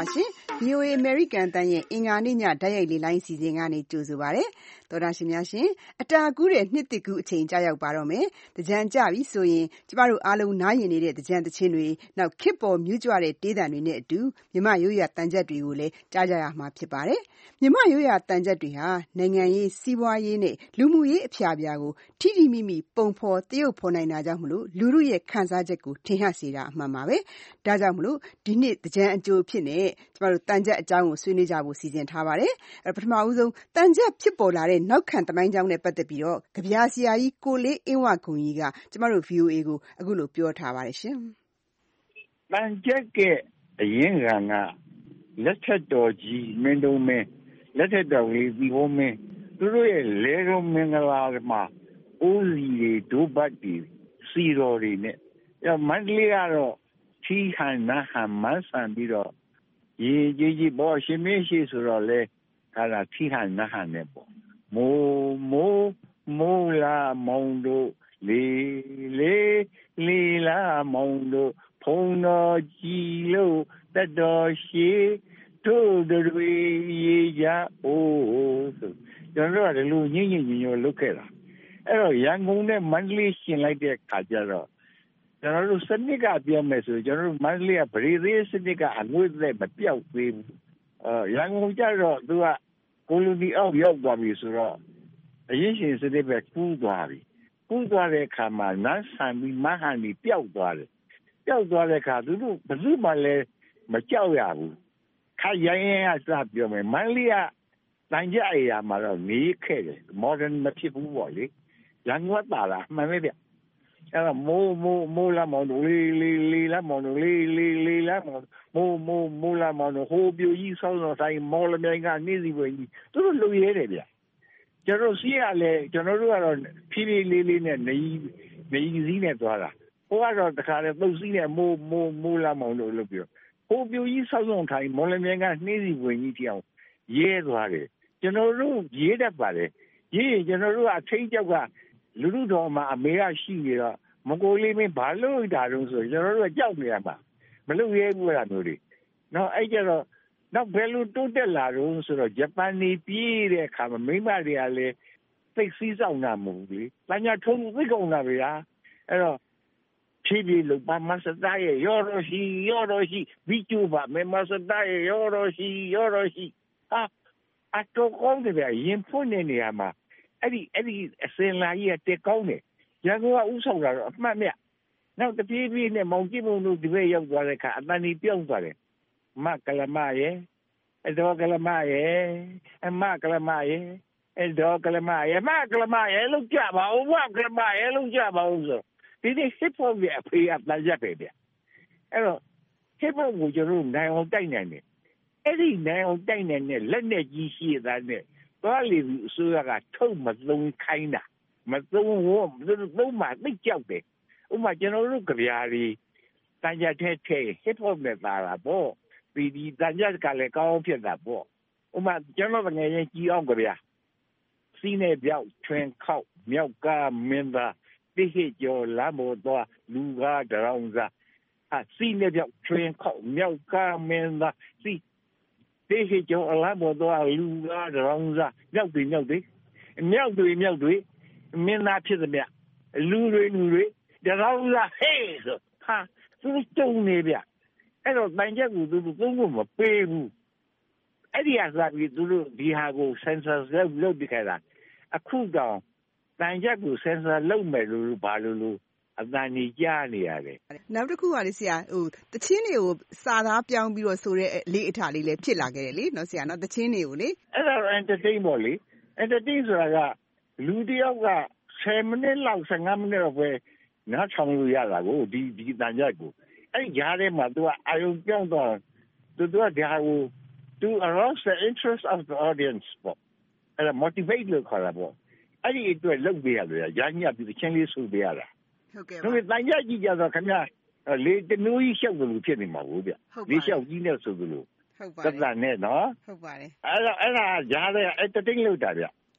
ပါရှင်။ ဗွီအိုအေ အမေရိကန်အသံရဲ့အင်္ဂါနေ့ညတိုက်ရိုက်လေ့လာအစီအစဉ်ကနေကြိုဆိုပါရစေ။သောတာရှင်များရှင်အတာကူးတဲ့နှစ်သစ်ကူးအချိန်ကြာရောက်ပါတော့မယ်။တကြံကြပြီဆိုရင်ကျမတို့အားလုံးနားရင်နေတဲ့တကြံသချင်းတွေနောက်ခေတ်ပေါ်မြူးကြွတဲ့တေးသံတွေနဲ့အတူမြမရိုးရာတန်ချက်တွေကိုလည်းကြားကြရမှာဖြစ်ပါတယ်။မြမရိုးရာတန်ချက်တွေဟာနိုင်ငံရေးစီးပွားရေးနဲ့လူမှုရေးအဖျားပြားကိုထိထိမိမိပုံဖော်တရုပ်ဖော်နိုင်တာကြောင့်မလို့လူမှုရဲ့ခံစားချက်ကိုထင်ဟပ်စေတာအမှန်ပါပဲ။ဒါကြောင့်မလို့ဒီနှစ်တကြံအကျိုးဖြစ်နေကျမတို့တန်ချက်အကြောင်းကိုဆွေးနွေးကြဖို့စီစဉ်ထားပါတယ်။အဲပထမဦးဆုံးတန်ချက်ဖြစ်ပေါ်လာတဲ့နောက်ခံသမိုင်းကြောင်းနဲ့ပတ်သက်ပြီးတော့ကြပြဆရာကြီးကိုလေးအင်းဝခုံကြီးကကျမတို့ ဗွီအိုအေကိုအခုလိုပြောထားပါတယ်ရှင်။တန်ချက်ကအရင်ကကလက်ထက်တော်ကြီးမင်းတို့မင်းလက်ထက်တော်လေးဒီဘုံမင်းသူတို့ရဲ့လေတော်မင်္ဂလာမှာအိုးစီတွေဒုဘတ်တွေစီတော်တွေနဲ့အဲမန္တလေးကတော့ထီဟန်နာဟန်မဆန်ပြီးတော့ရေကြီးကြီးပေါ်ရှင်မရှိဆိုတော့လေအဲ့ဒါထီဟန်နာဟန်နဲ့ပေါ့မိုးမိုးမိုးလာမောင်တို့လေလေလေလာမောင်တို့ဖုံတော်ကြီးလို့တတော်ရှိတို့တွေရေကြအိုးဆိုကျွန်တော်တို့ကလူညင်ညင်ညင်လုပ်ခဲ့တာအဲ့တော့ရန်ကုန်နဲ့မန္တလေးရှင်လိုက်တဲ့ခါကျတော့ကျွန်တော်တို့စနစ်ကပြောမယ်ဆိုကျွန်တော်တို့မန္တလေးကဗရေသေးစနစ်ကအငွေ့သက်မပြောက်သေးဘူးအဲရန်ကုန်ကျတော့သူကကိုလိုနီအောက်ရောက်သွားပြီဆိုတော့အရင်ရှင်စနစ်ပဲကူးသွားပြီကူးသွားတဲ့အခါမှာနန်းဆန်ပြီးမဟန်ပြီးပျောက်သွားတယ်ပျောက်သွားတဲ့အခါသူတို့ဘယ်သူမှလည်းမကြောက်ရဘူးခါရိုင်းရိုင်းကစပြောမယ်မန္တလေးကတန်ကြအရာမှာတော့နေခဲ့တယ် modern မဖြစ်ဘူးပေါ့လေရန်ကုန်ကတာလားမှန်ပဲဗျအဲ့တော့မိုးမိုးမိုးလာမောင်တို့လေးလေးလေးလာမောင်တို့လေးလေးလေးလာမောင်မိုးမိုးမိုးလာမောင်တို့ဟိုပြူကြီးဆောင်းဆောင်းတိုင်းမော်လမြိုင်ကနေစီပွင့်ကြီးသူတို့လူရဲတယ်ဗျကျွန်တော်စီးရလဲကျွန်တော်တို့ကတော့ဖြည်းဖြည်းလေးလေးနဲ့နေနေစည်းနဲ့သွားတာဟိုကတော့တခါလဲသုတ်စည်းနဲ့မိုးမိုးမိုးလာမောင်တို့လို့ပြောဟိုပြူကြီးဆောင်းဆောင်းတိုင်းမော်လမြိုင်ကနေစီပွင့်ကြီးတောင်ရဲသွားတယ်ကျွန်တော်တို့ရေးတတ်ပါတယ်ရေးရင်ကျွန်တော်တို့အထိတ်ကြောက်ကလူလူတော်မှာအမေကရှိနေတော့မကိုလေးမင်းဘာလို့တာတော့ဆိုကျွန်တော်တို့ကြောက်နေရမှာမလုပ်ရဲဘူးလားမျိုးတွေနော်အဲ့ကြတော့နောက်ဘယ်လိုတိုးတက်လာတော့ဆိုတော့ဂျပန်နေပြေးတဲ့အခါမှာမိမတွေကလည်းသိစည်းဆောင်တာမဟုတ်ဘူးလေ။တညာထုံးသိကုန်တာဗျာအဲ့တော့ဖြည်းဖြည်းလို့ပါမစတာရဲ့ရော်ရရှိရော်ရရှိဘီကျူပါမမစတာရဲ့ရော်ရရှိရော်ရရှိဟာအတော့ကောင်းတယ်ဗျရင်ဖွင့်နေနေရမှာအဲ့ဒီအဲ့ဒီအစင်လာကြီးကတက်ကောင်းတယ်ရန်ကုန်ကဥဆောင်တာတော့အမှတ်မြတ်နောက်တပြေးပြေးနဲ့မောင်ကြည့်မုံတို့ဒီဘက်ရောက်သွားတဲ့အခါအတန်ကြီးပြုံးသွားတယ်မကလမရဲ့အဲ့တော့ကလမရဲ့အမကလမရဲ့အဲ့တော့ကလမရဲ့မကလမရဲ့လို့ကြပါဦးမကလမရဲ့လို့ကြပါဦးဆိုဒီဒီ hip hop ရဲ့အဖေအတန်ရက်ပဲဗျအဲ့တော့ hip hop ကိုကျွန်တော်နိုင်အောင်တိုက်နိုင်တယ်အဲ့ဒီနိုင်အောင်တိုက်နိုင်တဲ့လက်နဲ့ကြီးရှိတဲ့နဲ့သွားလေပြီးအစိုးရကထုတ်မသုံးခိုင်းတာမသုံးဘူးသုံးမှသိကြောက်တယ်ဥပမာကျွန်တော်တို့ကြပြားတွေတန်ကြတဲ့ထဲ hip hop နဲ့ပါတာပေါ့ဒီဒီတန်ကြကလည်းကောင်းဖြစ်တာပေါ့ဥပမာကျွန်တော်ငယ်ရင်ကြီးအောင်ကြပြားစီးနေပြောက်ထွင်ခောက်မြောက်ကမင်းသားတိဟိကျော်လာမို့တော့လူကားတောင်စားဟာစီးနေပြောက်ထွင်ခောက်မြောက်ကမင်းသားစီးတိဟိကျော်လာမို့တော့လူကားတောင်စားမြောက်တွေမြောက်တွေမြောက်တွေမြောက်တွေမင်းသားဖြစ်သမျှလူတွေလူတွေတောင်စားဟေးဆိုဟာသူတုံနေဗျအဲ့တော့တန်ချက်ကိုသူတို့သုံးဖို့မပေးဘူးအဲ့ဒီအစားပြီးသူတို့ဒီဟာကို sensor လုပ်လုပ်ပြခဲ့တာအခုတော့တန်ချက်ကို sensor လုပ်မယ်လို့ဘာလို့လို့အတန်ကြီးကြားနေရတယ်နောက်တစ်ခုကလေဆရာဟိုတချင်းတွေကိုစာသားပြောင်းပြီးတော့ဆိုတဲ့လေးအထာလေးလည်းဖြစ်လာခဲ့တယ်လေနော်ဆရာနော်တချင်းတွေကိုလေအဲ့ဒါ entertain ပေါ့လေ entertain ဆိုတာကလူတယောက်ကဆယ်မိနစ်လောက်ဆယ်ငါးမိနစ်တော့ပဲနားထောင်လို့ရတာကိုဒီဒီတန်ချက်ကိုအဲ့ကြားထဲမှာသူကအာယုံပြောင်းတော့သူတို့ကဒါကို to arouse the interest of the audience ပေါ့အဲ့ဒါ motivate လို့ခေါ်တာပေါ့အဲ့ဒီအတွက်လုပ်ပေးရတယ်ရာညပ်ပြီးတချင်းလေးဆိုပေးရတာဟုတ်ကဲ့ပါဒါပေမဲ့တန်ချက်ကြီးကြတော့ခင်ဗျာလေတမျိုးကြီးရှောက်တယ်လို့ဖြစ်နေမှာဘူးဗျလေရှောက်ကြီးနဲ့ဆိုသလိုဟုတ်ပါတယ်သက်သာနဲ့နော်ဟုတ်ပါတယ်အဲ့ဒါအဲ့ဒါကြားထဲ entertain လုပ်တာဗျ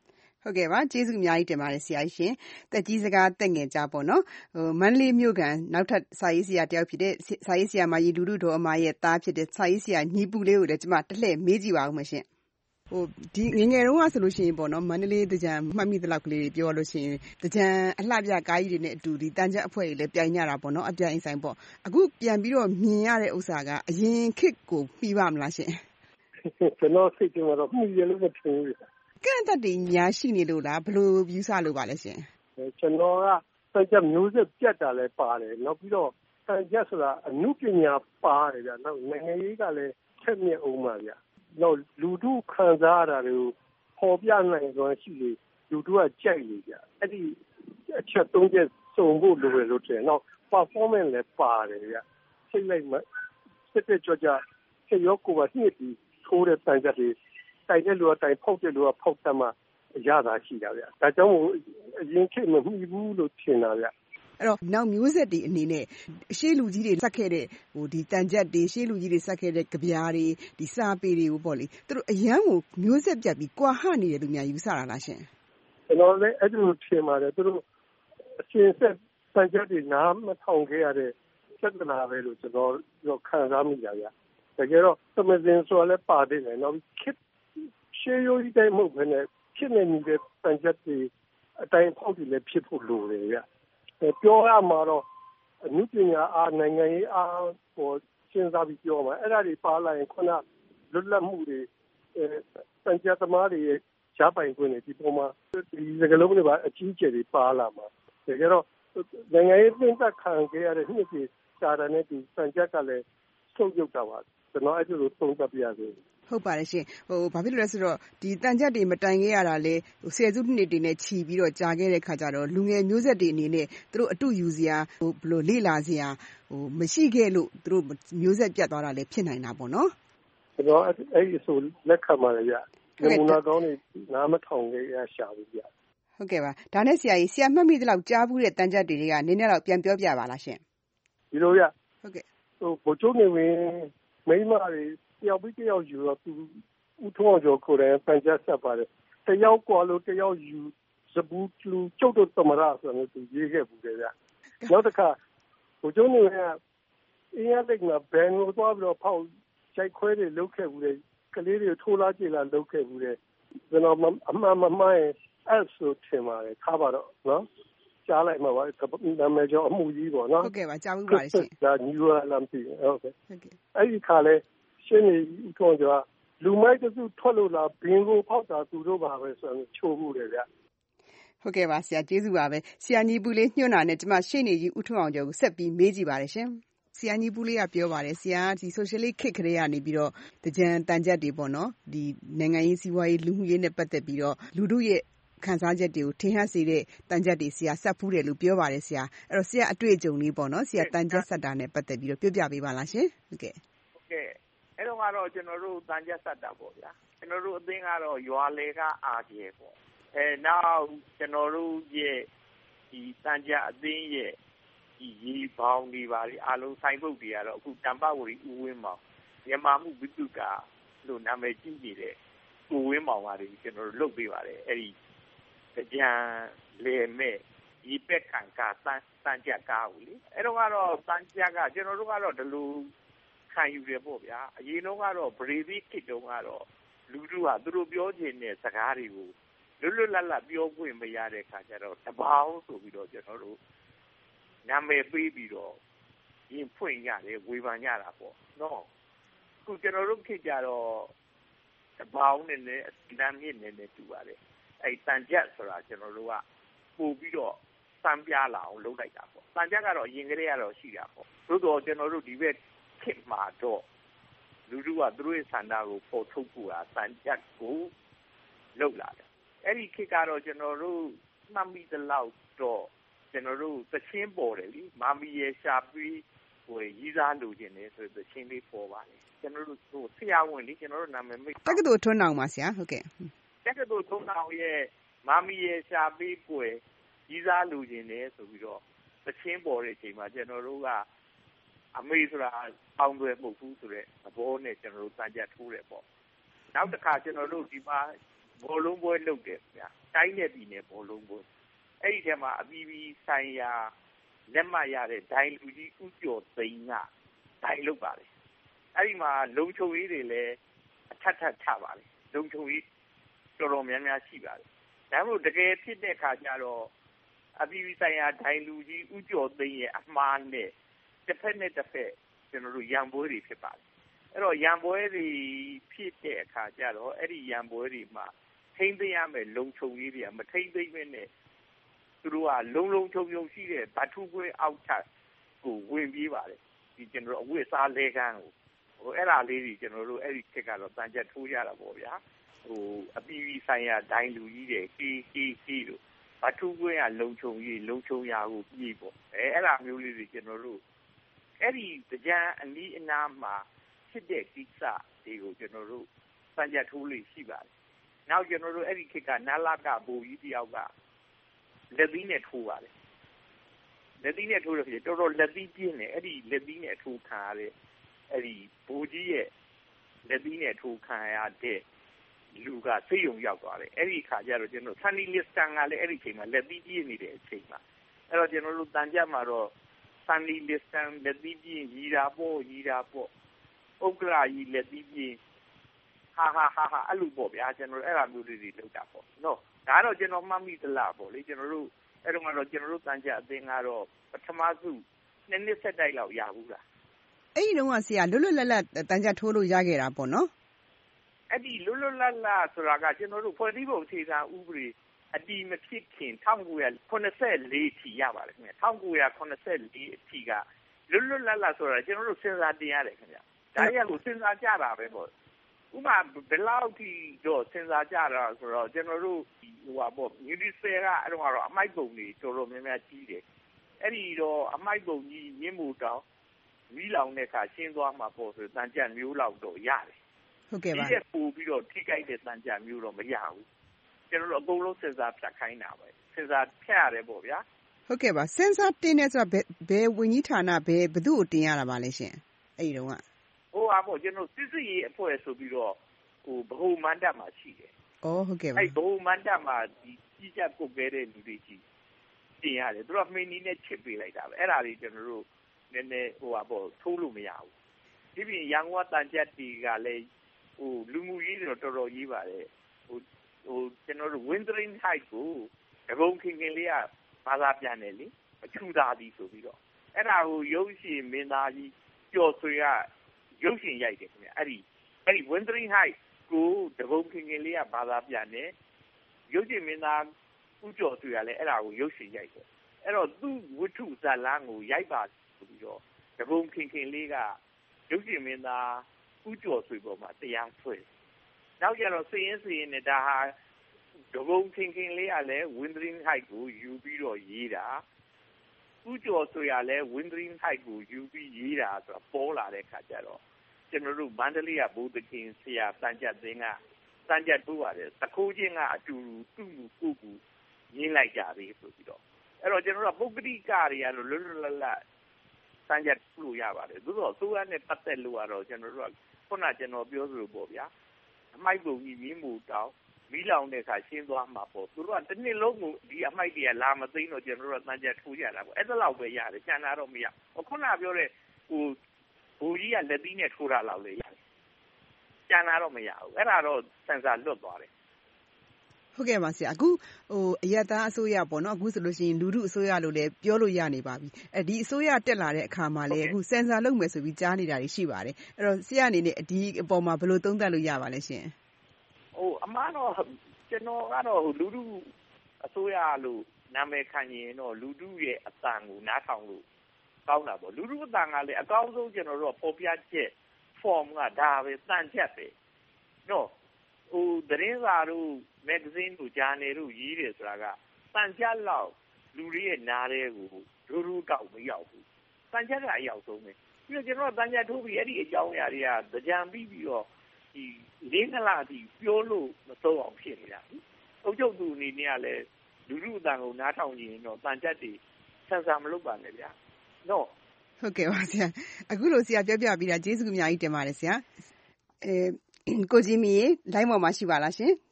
ဟုတ်ကဲ့ပါကျေးဇူးအများကြီးတင်ပါတယ်ဆရာကြီးရှင်တက်ကြီးစကားတက်ငယ်ကြပေါ့နော်ဟိုမန္တလေးမြို့ကန်နောက်ထပ်စာရေးဆရာတယောက်ဖြစ်တဲ့စာရေးဆရာမကြီးလူလူတော်အမရဲ့သားဖြစ်တဲ့စာရေးဆရာညီပူလေးကိုလည်းကျွန်မတစ်လှည့်မေးကြည့်ပါဦးမရှင်ဟိုဒီငငယ်တုန်းကဆိုလို့ရှိရင်ပေါ့နော်မန္တလေးတကြံမှတ်မိသလောက်ကလေးပြောလို့ရှိရင်တကြံအလှပြကားကြီးတွေနဲ့အတူဒီတန်ကြပ်အဖွဲ့တွေလည်းပြိုင်ကြတာပေါ့နော်အပြိုင်ဆိုင်ပေါ့အခုပြန်ပြီးတော့မြင်ရတဲ့ဥစ္စာကအရင်ခေတ်ကိုပြီးပါမလားရှင်ကျွန်တော်စိတ်ထဲမှာတော့မှုရလို့မထင်ဘူးကန့်သက်တွေများရှိနေလို့လားဘယ်လိုယူဆလို့ပါလဲရှင်ကျွန်တော်ကတန်ကြပ်မျိုးဆက်ပြတ်တာလည်းပါတယ်နောက်ပြီးတော့တန်ကြပ်ဆိုတာအမှုပညာပါတယ်ဗျာနောက်နိုင်ငံရေးကလည်းချက်မြက်အောင်ပါဗျာနောက်လူထုခံစားရတာတွေကိုပေါ်ပြနိုင်စွမ်းရှိလေလူထုကကြိုက်လေဗျာအဲ့ဒီအချက်သုံးချက်စုံဖို့လိုရလို့ထင်နောက် performance လည်းပါတယ်ဗျာစိတ်လိုက်မှစစ်တဲ့ကြောကြစေရောကိုပါညှစ်ပြီးထိုးတဲ့တန်ကြပ်တွေတိုင်တဲ့လူကတိုင်ဖောက်တဲ့လူကဖောက်တတ်မှရတာရှိတာဗျာဒါကြောင့်အရင်ခေတ်မမှီဘူးလို့ထင်တာဗျာအဲ့တော့နောက်မျိုးဆက်တွေအနေနဲ့အရှိလူကြီးတွေစက်ခဲ့တဲ့ဟိုဒီတန်ကြပ်တွေရှေးလူကြီးတွေစက်ခဲ့တဲ့ကြပြားတွေဒီစာပေတွေကိုပေါ့လေသူတို့အရန်ကိုမျိုးဆက်ပြတ်ပြီးကွာဟနေတယ်လို့များယူဆတာလားရှင်ကျွန်တော်လည်းအဲ့လိုထင်ပါတယ်သူတို့အရှင်ဆက်တန်ကြပ်တွေနားမထောင်ခဲ့ရတဲ့စက်တနာပဲလို့ကျွန်တော်တို့ခံစားမိကြဗျာတကယ်တော့သမစင်ဆိုလည်းပါသေးတယ်နောက်ခေတ်ရှေးရိုးကြီးတိုင်းမဟုတ်ဘဲနဲ့ဖြစ်နေနေတဲ့တန်ကြပ်တွေအတိုင်းဖောက်တွေလည်းဖြစ်ဖို့လိုတယ်ဗျပြောရမှာတော့အမှုပညာအားနိုင်ငံရေးအားကိုစဉ်းစားပြီးပြောမှာအဲ့ဒါတွေပါလာရင်ခုနလွတ်လပ်မှုတွေအဲတန်ကြပ်သမားတွေရဲ့ရှားပိုင်ခွင့်တွေဒီပေါ်မှာဒီစကလုံးတွေပါအကြီးအကျယ်တွေပါလာမှာတကယ်တော့နိုင်ငံရေးပြင်ပခံခဲ့ရတဲ့နှစ်တွေစာရတဲ့ဒီတန်ကြပ်ကလည်းဆုတ်ယုတ်တာပါကျွန်တော်အဲ့လိုသုံးသပ်ပြရစေဟုတ်ပါတယ်ရှင်ဟိုဘာဖြစ်လို့လဲဆိုတော့ဒီတန်ကြပ်တွေမတိုင်ခဲ့ရတာလေဟိုဆယ်စုနှစ်တွေနဲ့ခြီးပြီးတော့ကြာခဲ့တဲ့ခါကျတော့လူငယ်မျိုးဆက်တွေအနေနဲ့သူတို့အတူယူစရာဟိုဘယ်လိုလေ့လာစရာဟိုမရှိခဲ့လို့သူတို့မျိုးဆက်ပြတ်သွားတာလည်းဖြစ်နိုင်တာပေါ့နော်ကျွန်တော်အဲ့ဒီဆိုလက်ခံပါလေဗျနမူနာကောင်းနေနားမထောင်ခဲ့ရရှာဘူးဗျဟုတ်ကဲ့ပါဒါနဲ့ဆရာကြီးဆရာမှတ်မိသလောက်ကြားဘူးတဲ့တန်ကြပ်တွေကနည်းနည်းတော့ပြန်ပြောပြပါလားရှင်ဒီလိုဗျဟုတ်ကဲ့ဟိုဘိုးကျိုးနေဝင်မိမတွေတယောက်ပြီးတယောက်ယူတော့သူဥထုံးကျော်ကိုယ်တိုင်ပန်ချက်ဆက်ပါတယ်တယောက်ကွာလို့တယောက်ယူစပူးလူကျုပ်တို့သမရဆိုတော့သူရေးခဲ့ဘူးလေဗျနောက်တစ်ခါဘိုးကျိုးနေကအင်းရတဲ့ကဘန်ကိုသွားပြီးတော့ဖောက်ချိုက်ခွဲတွေလုတ်ခဲ့ဘူးလေကလေးတွေထိုးလားကြည်လားလုတ်ခဲ့ဘူးလေကျွန်တော်အမှန်မမှန်အဲ့ဆိုထင်ပါတယ်ခါပါတော့နော်ကြားလိုက်မှာပါနာမည်ကျော်အမှုကြီးပေါ့နော်ဟုတ်ကဲ့ပါကြားဘူးပါရှင်ဒါ new alampi ဟုတ်ကဲ့အဲ့ဒီခါလဲရှင်းနေဦးထွန်းကျော်ကလူမိုက်တစုထွက်လို့လားဘင်းကိုဖောက်တာသူတို့ပါပဲဆိုတော့ချိုးမှုတယ်ဗျဟုတ်ကဲ့ပါဆရာကျေးဇူးပါပဲဆရာညီပူလေးညွှန်တာနဲ့ကျွန်မရှေ့နေကြီးဦးထွန်းအောင်ကျော်ကိုဆက်ပြီးမေးကြည့်ပါတယ်ရှင်ဆရာညီပူလေးကပြောပါတယ်ဆရာဒီ socialist ခေတ်ကလေးကနေပြီးတော့တကြံတန်ကြပ်တွေပေါ့နော်ဒီနိုင်ငံရေးစီးပွားရေးလူမှုရေးနဲ့ပတ်သက်ပြီးတော့လူတို့ရဲ့ခံစားချက်တွေကိုထင်ဟပ်စေတဲ့တန်ကြပ်တွေဆရာဆက်ဖူးတယ်လို့ပြောပါတယ်ဆရာအဲ့တော့ဆရာအတွေ့အကြုံလေးပေါ့နော်ဆရာတန်ကြပ်ဆက်တာနဲ့ပတ်သက်ပြီးတော့ပြောပြပေးပါလားရှင်ဟုတ်ကဲ့ဟုတ်ကဲ့အဲ့တော့ကတော့ကျွန်တော်တို့တန်ကြပ်ဆက်တာပေါ့ဗျာကျွန်တော်တို့အသင်းကတော့ရွာလေကအာကျေပေါ့အဲနောက်ကျွန်တော်တို့ရဲ့ဒီတန်ကြပ်အသင်းရဲ့ဒီရေပေါင်းတွေပါလေအားလုံးဆိုင်ပုတ်တွေကတော့အခုတမ္ပဝရီဦးဝင်းမောင်မြန်မာမှုဝိတုကလို့နာမည်ကြီးနေတဲ့ဦးဝင်းမောင်ကလည်းကျွန်တော်တို့လုပ်ပေးပါတယ်အဲ့ဒီကြံလေမဲ့ဒီပက်ခံကတန်တန်ကြပ်ကားကိုလေအဲ့တော့ကတော့တန်ကြပ်ကကျွန်တော်တို့ကတော့ဒီလိုခံယူရပေါ့ဗျာအရင်တော့ကတော့ဗရေဒီကစ်တုံးကတော့လူလူကသူတို့ပြောချင်တဲ့စကားတွေကိုလွတ်လွတ်လပ်လပ်ပြောခွင့်မရတဲ့ခါကျတော့တပေါင်းဆိုပြီးတော့ကျွန်တော်တို့နာမည်ပေးပြီးတော့ရင်ဖွင့်ရတယ်ဝေဖန်ကြတာပေါ့နော်အခုကျွန်တော်တို့ခေတ်ကြတော့တပေါင်းနဲ့လည်းအတန်းမြင့်နေနေတူပါတယ်အဲ့တန်ကြပ်ဆိုတာကျွန်တော်တို့ကပို့ပြီးတော့စမ်းပြလာအောင်လုပ်လိုက်တာပေါ့တန်ကြပ်ကတော့အရင်ကတည်းကတော့ရှိတာပေါ့သို့တော့ကျွန်တော်တို့ဒီဘက်ခေတ်မှာတော့လူလူကသူတို့ရဲ့ဆန္ဒကိုပေါ်ထုတ်ဖို့တာတန်ကြပ်ကိုလုပ်လာတယ်အဲ့ဒီခေတ်ကတော့ကျွန်တော်တို့မှတ်မိသလောက်တော့ကျွန်တော်တို့သချင်းပေါ်တယ်လीမာမီရဲ့ရှာပြီးဟိုရီးစားလိုချင်တယ်ဆိုတော့သချင်းလေးပေါ်ပါလေကျွန်တော်တို့ဟိုဆရာဝန်လေးကျွန်တော်တို့နာမည်မိတ်တက္ကသိုလ်ထွန်းအောင်ပါဆရာဟုတ်ကဲ့တက္ကသိုလ်ထွန်းအောင်ရဲ့မာမီရဲ့ရှာပြီးကိုယ်ရီးစားလိုချင်တယ်ဆိုပြီးတော့သချင်းပေါ်တဲ့အချိန်မှာကျွန်တော်တို့ကအမေဆိုတာအောင်တွေမဟုတ်ဘူးဆိုတော့သဘောနဲ့ကျွန်တော်တို့စံကြထိုးတယ်ပေါ့နောက်တစ်ခါကျွန်တော်တို့ဒီမှာဘောလုံးပွဲလုပ်တယ်ဗျာတိုင်းနယ်ပြည်နယ်ဘောလုံးပွဲအဲ့ဒီထဲမှာအပြည်ပြည်ဆိုင်ရာလက်မှတ်ရတဲ့ဒိုင်လူကြီးဦးကျော်သိန်းကဒိုင်လုပ်ပါတယ်အဲ့ဒီမှာလုံခြုံရေးတွေလည်းအထက်ထက်ချပါတယ်လုံခြုံရေးတော်တော်များများရှိပါတယ်ဒါမှမဟုတ်တကယ်ဖြစ်တဲ့ခါကျတော့အပြည်ပြည်ဆိုင်ရာဒိုင်လူကြီးဦးကျော်သိန်းရဲ့အမှားနဲ့တစ်ဖက်နဲ့တစ်ဖက်ကျွန်တော်တို့ရန်ပွဲတွေဖြစ်ပါတယ်အဲ့တော့ရန်ပွဲတွေဖြစ်တဲ့အခါကျတော့အဲ့ဒီရန်ပွဲတွေမှာထိမ့်သိမ်းရမယ်လုံခြုံရေးတွေကမထိမ့်သိမ်းမဲနဲ့သူတို့ကလုံလုံခြုံခြုံရှိတဲ့ဗထုခွဲအောက်ထပ်ကိုဝင်ပြေးပါတယ်ဒီကျွန်တော်တို့အဝတ်စားလဲကန်းကိုဟိုအဲ့ဒါလေးတွေကျွန်တော်တို့အဲ့ဒီခက်ကတော့တန်ချက်ထိုးရတာပေါ့ဗျာဟိုအပြည်ပြည်ဆိုင်ရာဒိုင်လူကြီးတွေကီကီကီတို့ဗထုခွဲကလုံခြုံရေးလုံခြုံရာကိုပြေးပေါ့အဲအဲ့ဒါမျိုးလေးတွေကျွန်တော်တို့အဲ့ဒီကြံအနီးအနားမှာဖြစ်တဲ့ကိစ္စတွေကိုကျွန်တော်တို့တန်ချက်ထိုးလေးရှိပါတယ်နောက်ကျွန်တော်တို့အဲ့ဒီခေတ်ကနာလာကဘူကြီးတယောက်ကလက်သီးနဲ့ထိုးပါတယ်လက်သီးနဲ့ထိုးလို့ဖြစ်တော်တော်လက်သီးပြင်းတယ်အဲ့ဒီလက်သီးနဲ့ထိုးခံရတဲ့အဲ့ဒီဘူကြီးရဲ့လက်သီးနဲ့ထိုးခံရတဲ့လူကစိတ်ယုံရောက်သွားတယ်အဲ့ဒီခါကျတော့ကျွန်တော်ဆန်နီလစ်တန်ကလည်းအဲ့ဒီချိန်မှာလက်သီးပြင်းနေတဲ့အချိန်မှာအဲ့တော့ကျွန်တော်တို့တန်ကြမှာတော့ဆန်နီလစ်တန်လက်သီးပြင်းရီတာပေါ့ရီတာပေါ့ဥက္ကရာကြီးလက်သီးပြင်းဟာဟာဟာဟာအဲ့လိုပေါ့ဗျာကျွန်တော်အဲ့ဒါမျိုးတွေလုပ်တာပေါ့နော်ဒါတော့ကျွန်တော်မှတ်မိသလားပေါ့လေကျွန်တော်တို့အဲ့တော့ကတော့ကျွန်တော်တို့တန်ကြအသင်းကတော့ပထမစုနှစ်နှစ်ဆက်တိုက်လောက်ရဘူးလားအဲ့ဒီတော့ကဆရာလွတ်လွတ်လပ်လပ်တန်ကြထိုးလို့ရခဲ့တာပေါ့နော်အဲ့ဒီလွတ်လွတ်လပ်လပ်ဆိုတာကကျွန်တော်တို့ဖွဲ့စည်းပုံအခြေခံဥပဒေအတည်မဖြစ်ခင်၁၉၇၄ထိရပါတယ်ခင်ဗျ၁၉၇၄အထိကလွတ်လွတ်လပ်လပ်ဆိုတာကျွန်တော်တို့စဉ်းစားတင်ရတယ်ခင်ဗျဒါရကိုစဉ်းစားကြတာပဲပေါ့ဥမာဘယ်လောက်ထိတော့စဉ်းစားကြတာဆိုတော့ကျွန်တော်တို့ဟိုပါပေါ့မြူနီစပယ်ကအဲ့တော့ကတော့အမိုက်ပုံတွေတော်တော်များများကြီးတယ်အဲ့ဒီတော့အမိုက်ပုံကြီးမြင့်မို့တောင်မီးလောင်တဲ့အခါရှင်းသွားမှာပေါ့ဆိုတန်ကြက်မျိုးလောက်တော့ရတယ်ဟုတ်ကဲ့ပါဒီပို့ပြီးတော့ထိကြိုက်တဲ့တန်ကြက်မျိုးတော့မရဘူးကျွန်တော်တို့အကုန်လုံးစဉ်းစားဖြတ်ခိုင်းတာပဲစဉ်းစားဖြတ်ရတယ်ပေါ့ဗျာဟုတ်ကဲ့ပါစဉ်းစားတင်နေဆိုတော့ဘယ်ဝင်းကြီးဌာနဘယ်ဘသူ့ကိုတင်ရတာပါလဲရှင်အဲ့ဒီတော့ကဟိုအားပေါ့ကျွန်တော်စစ်စစ်ရေးအဖွဲ့ဆိုပြီးတော့ဟိုဘ ഹു မန္တမှာရှိတယ်။အော်ဟုတ်ကဲ့ပါ။အဲ့ဘ ഹു မန္တမှာဒီကြီးကြပ်ကုတ်ခဲ့တဲ့လူတွေကြီးတင်ရတယ်။သူတို့မှင်းနီးနဲ့ချစ်ပေးလိုက်တာပဲ။အဲ့ဒါတွေကျွန်တော်တို့နည်းနည်းဟိုပါပေါ့ထိုးလို့မရဘူး။ဒီပြင်ရန်ကုန်တန်ကြက်တီကလည်းဟိုလူမှုရေးတော့တော်တော်ရေးပါတယ်။ဟိုဟိုကျွန်တော်တို့ Wintering Height ကိုဒဂုံခင်ခင်လေးကဘာသာပြန်တယ်လေ။အချူသားသည်ဆိုပြီးတော့အဲ့ဒါကိုရုပ်ရှင်မင်းသားကြီးကျော်ဆွေကရုပ်ရှင်ရိုက်တယ်ခင်ဗျအဲ့ဒီအဲ့ဒီ Wintering Height ကိုတကုံခင်ခင်လေးကဘာသာပြန်တယ်ရုပ်ရှင်မင်းသားဦးကျော်ဆွေကလည်းအဲ့ဒါကိုရုပ်ရှင်ရိုက်တယ်အဲ့တော့သူ့ဝတ္ထုဇာတ်လမ်းကိုရိုက်ပါဆိုပြီးတော့တကုံခင်ခင်လေးကရုပ်ရှင်မင်းသားဦးကျော်ဆွေပေါ်မှာတရားဆွဲနောက်ကျတော့စည်ရင်စည်ရင်နဲ့ဒါဟာတကုံခင်ခင်လေးကလည်း Wintering Height ကိုယူပြီးတော့ရေးတာဦးကျော်ဆွေကလည်း Wintering Height ကိုယူပြီးရေးတာဆိုတော့ပေါ်လာတဲ့ခါကျတော့ကျွန်တော်တို့မန္တလေးကဘုဒ္ဓခင်ဆရာတန်ကြတ်သင်းကတန်ကြတ်တိုးရတယ်တခိုးချင်းကအတူတူသူ့လူကိုကူရင်းလိုက်ကြသေးဆိုပြီးတော့အဲ့တော့ကျွန်တော်တို့ပုဂ္ဂလိကတွေကတော့လွတ်လွတ်လပ်လပ်တန်ကြတ်လို့ရပါတယ်သို့တော့ဆိုရနဲ့ပတ်သက်လို့ကတော့ကျွန်တော်တို့ကခုနကျွန်တော်ပြောသလိုပေါ့ဗျာအမိုက်ပုံကြီးမြင်းမူတောင်မီးလောင်တဲ့အခါရှင်းသွားမှာပေါ့သူတို့ကတစ်နှစ်လုံးကိုဒီအမိုက်တွေကလာမသိမ်းတော့ကျွန်တော်တို့ကတန်ကြတ်ထိုးကြတာပေါ့အဲ့ဒါလောက်ပဲရတယ်ကျန်တာတော့မရခုနပြောတဲ့ဟိုဘူကြီးကလက်သီးနဲ့ထိုးတာလောက်လေရတယ်ကျန်တာတော့မရဘူးအဲ့ဒါတော့စင်ဆာလွတ်သွားတယ်ဟုတ်ကဲ့ပါဆရာအခုဟိုအယက်သားအစိုးရပေါ့နော်အခုဆိုလို့ရှိရင်လူထုအစိုးရလို့လည်းပြောလို့ရနေပါပြီအဲဒီအစိုးရတက်လာတဲ့အခါမှာလည်းအခုစင်ဆာလုပ်မယ်ဆိုပြီးကြားနေတာတွေရှိပါတယ်အဲ့တော့ဆရာအနေနဲ့ဒီအပေါ်မှာဘယ်လိုသုံးသပ်လို့ရပါလဲရှင်ဟိုအမှားတော့ကျွန်တော်ကတော့လူထုအစိုးရလို့နာမည်ခံရင်တော့လူထုရဲ့အတန်ကိုနားထောင်လို့ကောင်းတာပေါ့လူထုအတန်ကလည်းအကောင်းဆုံးကျွန်တော်တို့ပေါ်ပြချက် form ကဒါပဲတန်ချက်ပဲနော်ဟိုသတင်းစာတို့ magazine တို့ journal တို့ရေးတယ်ဆိုတာကတန်ချက်လောက်လူတွေရဲ့နားတွေကိုဒူးဒူးတောက်မရောက်ဘူးတန်ချက်ကအရောက်ဆုံးပဲပြီးတော့ကျွန်တော်တန်ချက်ထိုးပြီးအဲ့ဒီအကြောင်းအရာတွေကကြံပြီးပြီးတော့ဒီလေးနလာတီပြောလို့မဆုံးအောင်ဖြစ်နေတာအုပ်ချုပ်သူအနေနဲ့ကလည်းလူထုအတန်ကိုနားထောင်ကြည့်ရင်တော့တန်ချက်တွေဆန်ဆန်မလုပ်ပါနဲ့ဗျာနော်ဟုတ်ကဲ့ပါဆရာအခုလိုဆရာပြောပြပြီးတာကျေးဇူးအများကြီးတင်ပါတယ်ဆရာအဲကိုကြီးမီလိုင်းပေါ်မှာရှိပါလားရှင်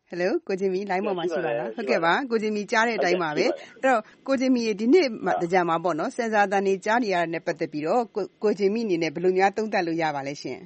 Hello ကိုဂျင်မီ line ပေါ်မှာရှိပါလားဟုတ်ကဲ့ပါကိုဂျင်မီကြားတဲ့အတိုင်းပါပဲအဲ့တော့ကိုဂျင်မီဒီနေ့တကြံမှာပေါ့နော်စင်ဆာတန်နေကြားနေရတဲ့ပတ်သက်ပြီးတော့ကိုဂျင်မီအနေနဲ့ဘယ်လိုများသုံးသပ်လို့ရပါလဲရှင်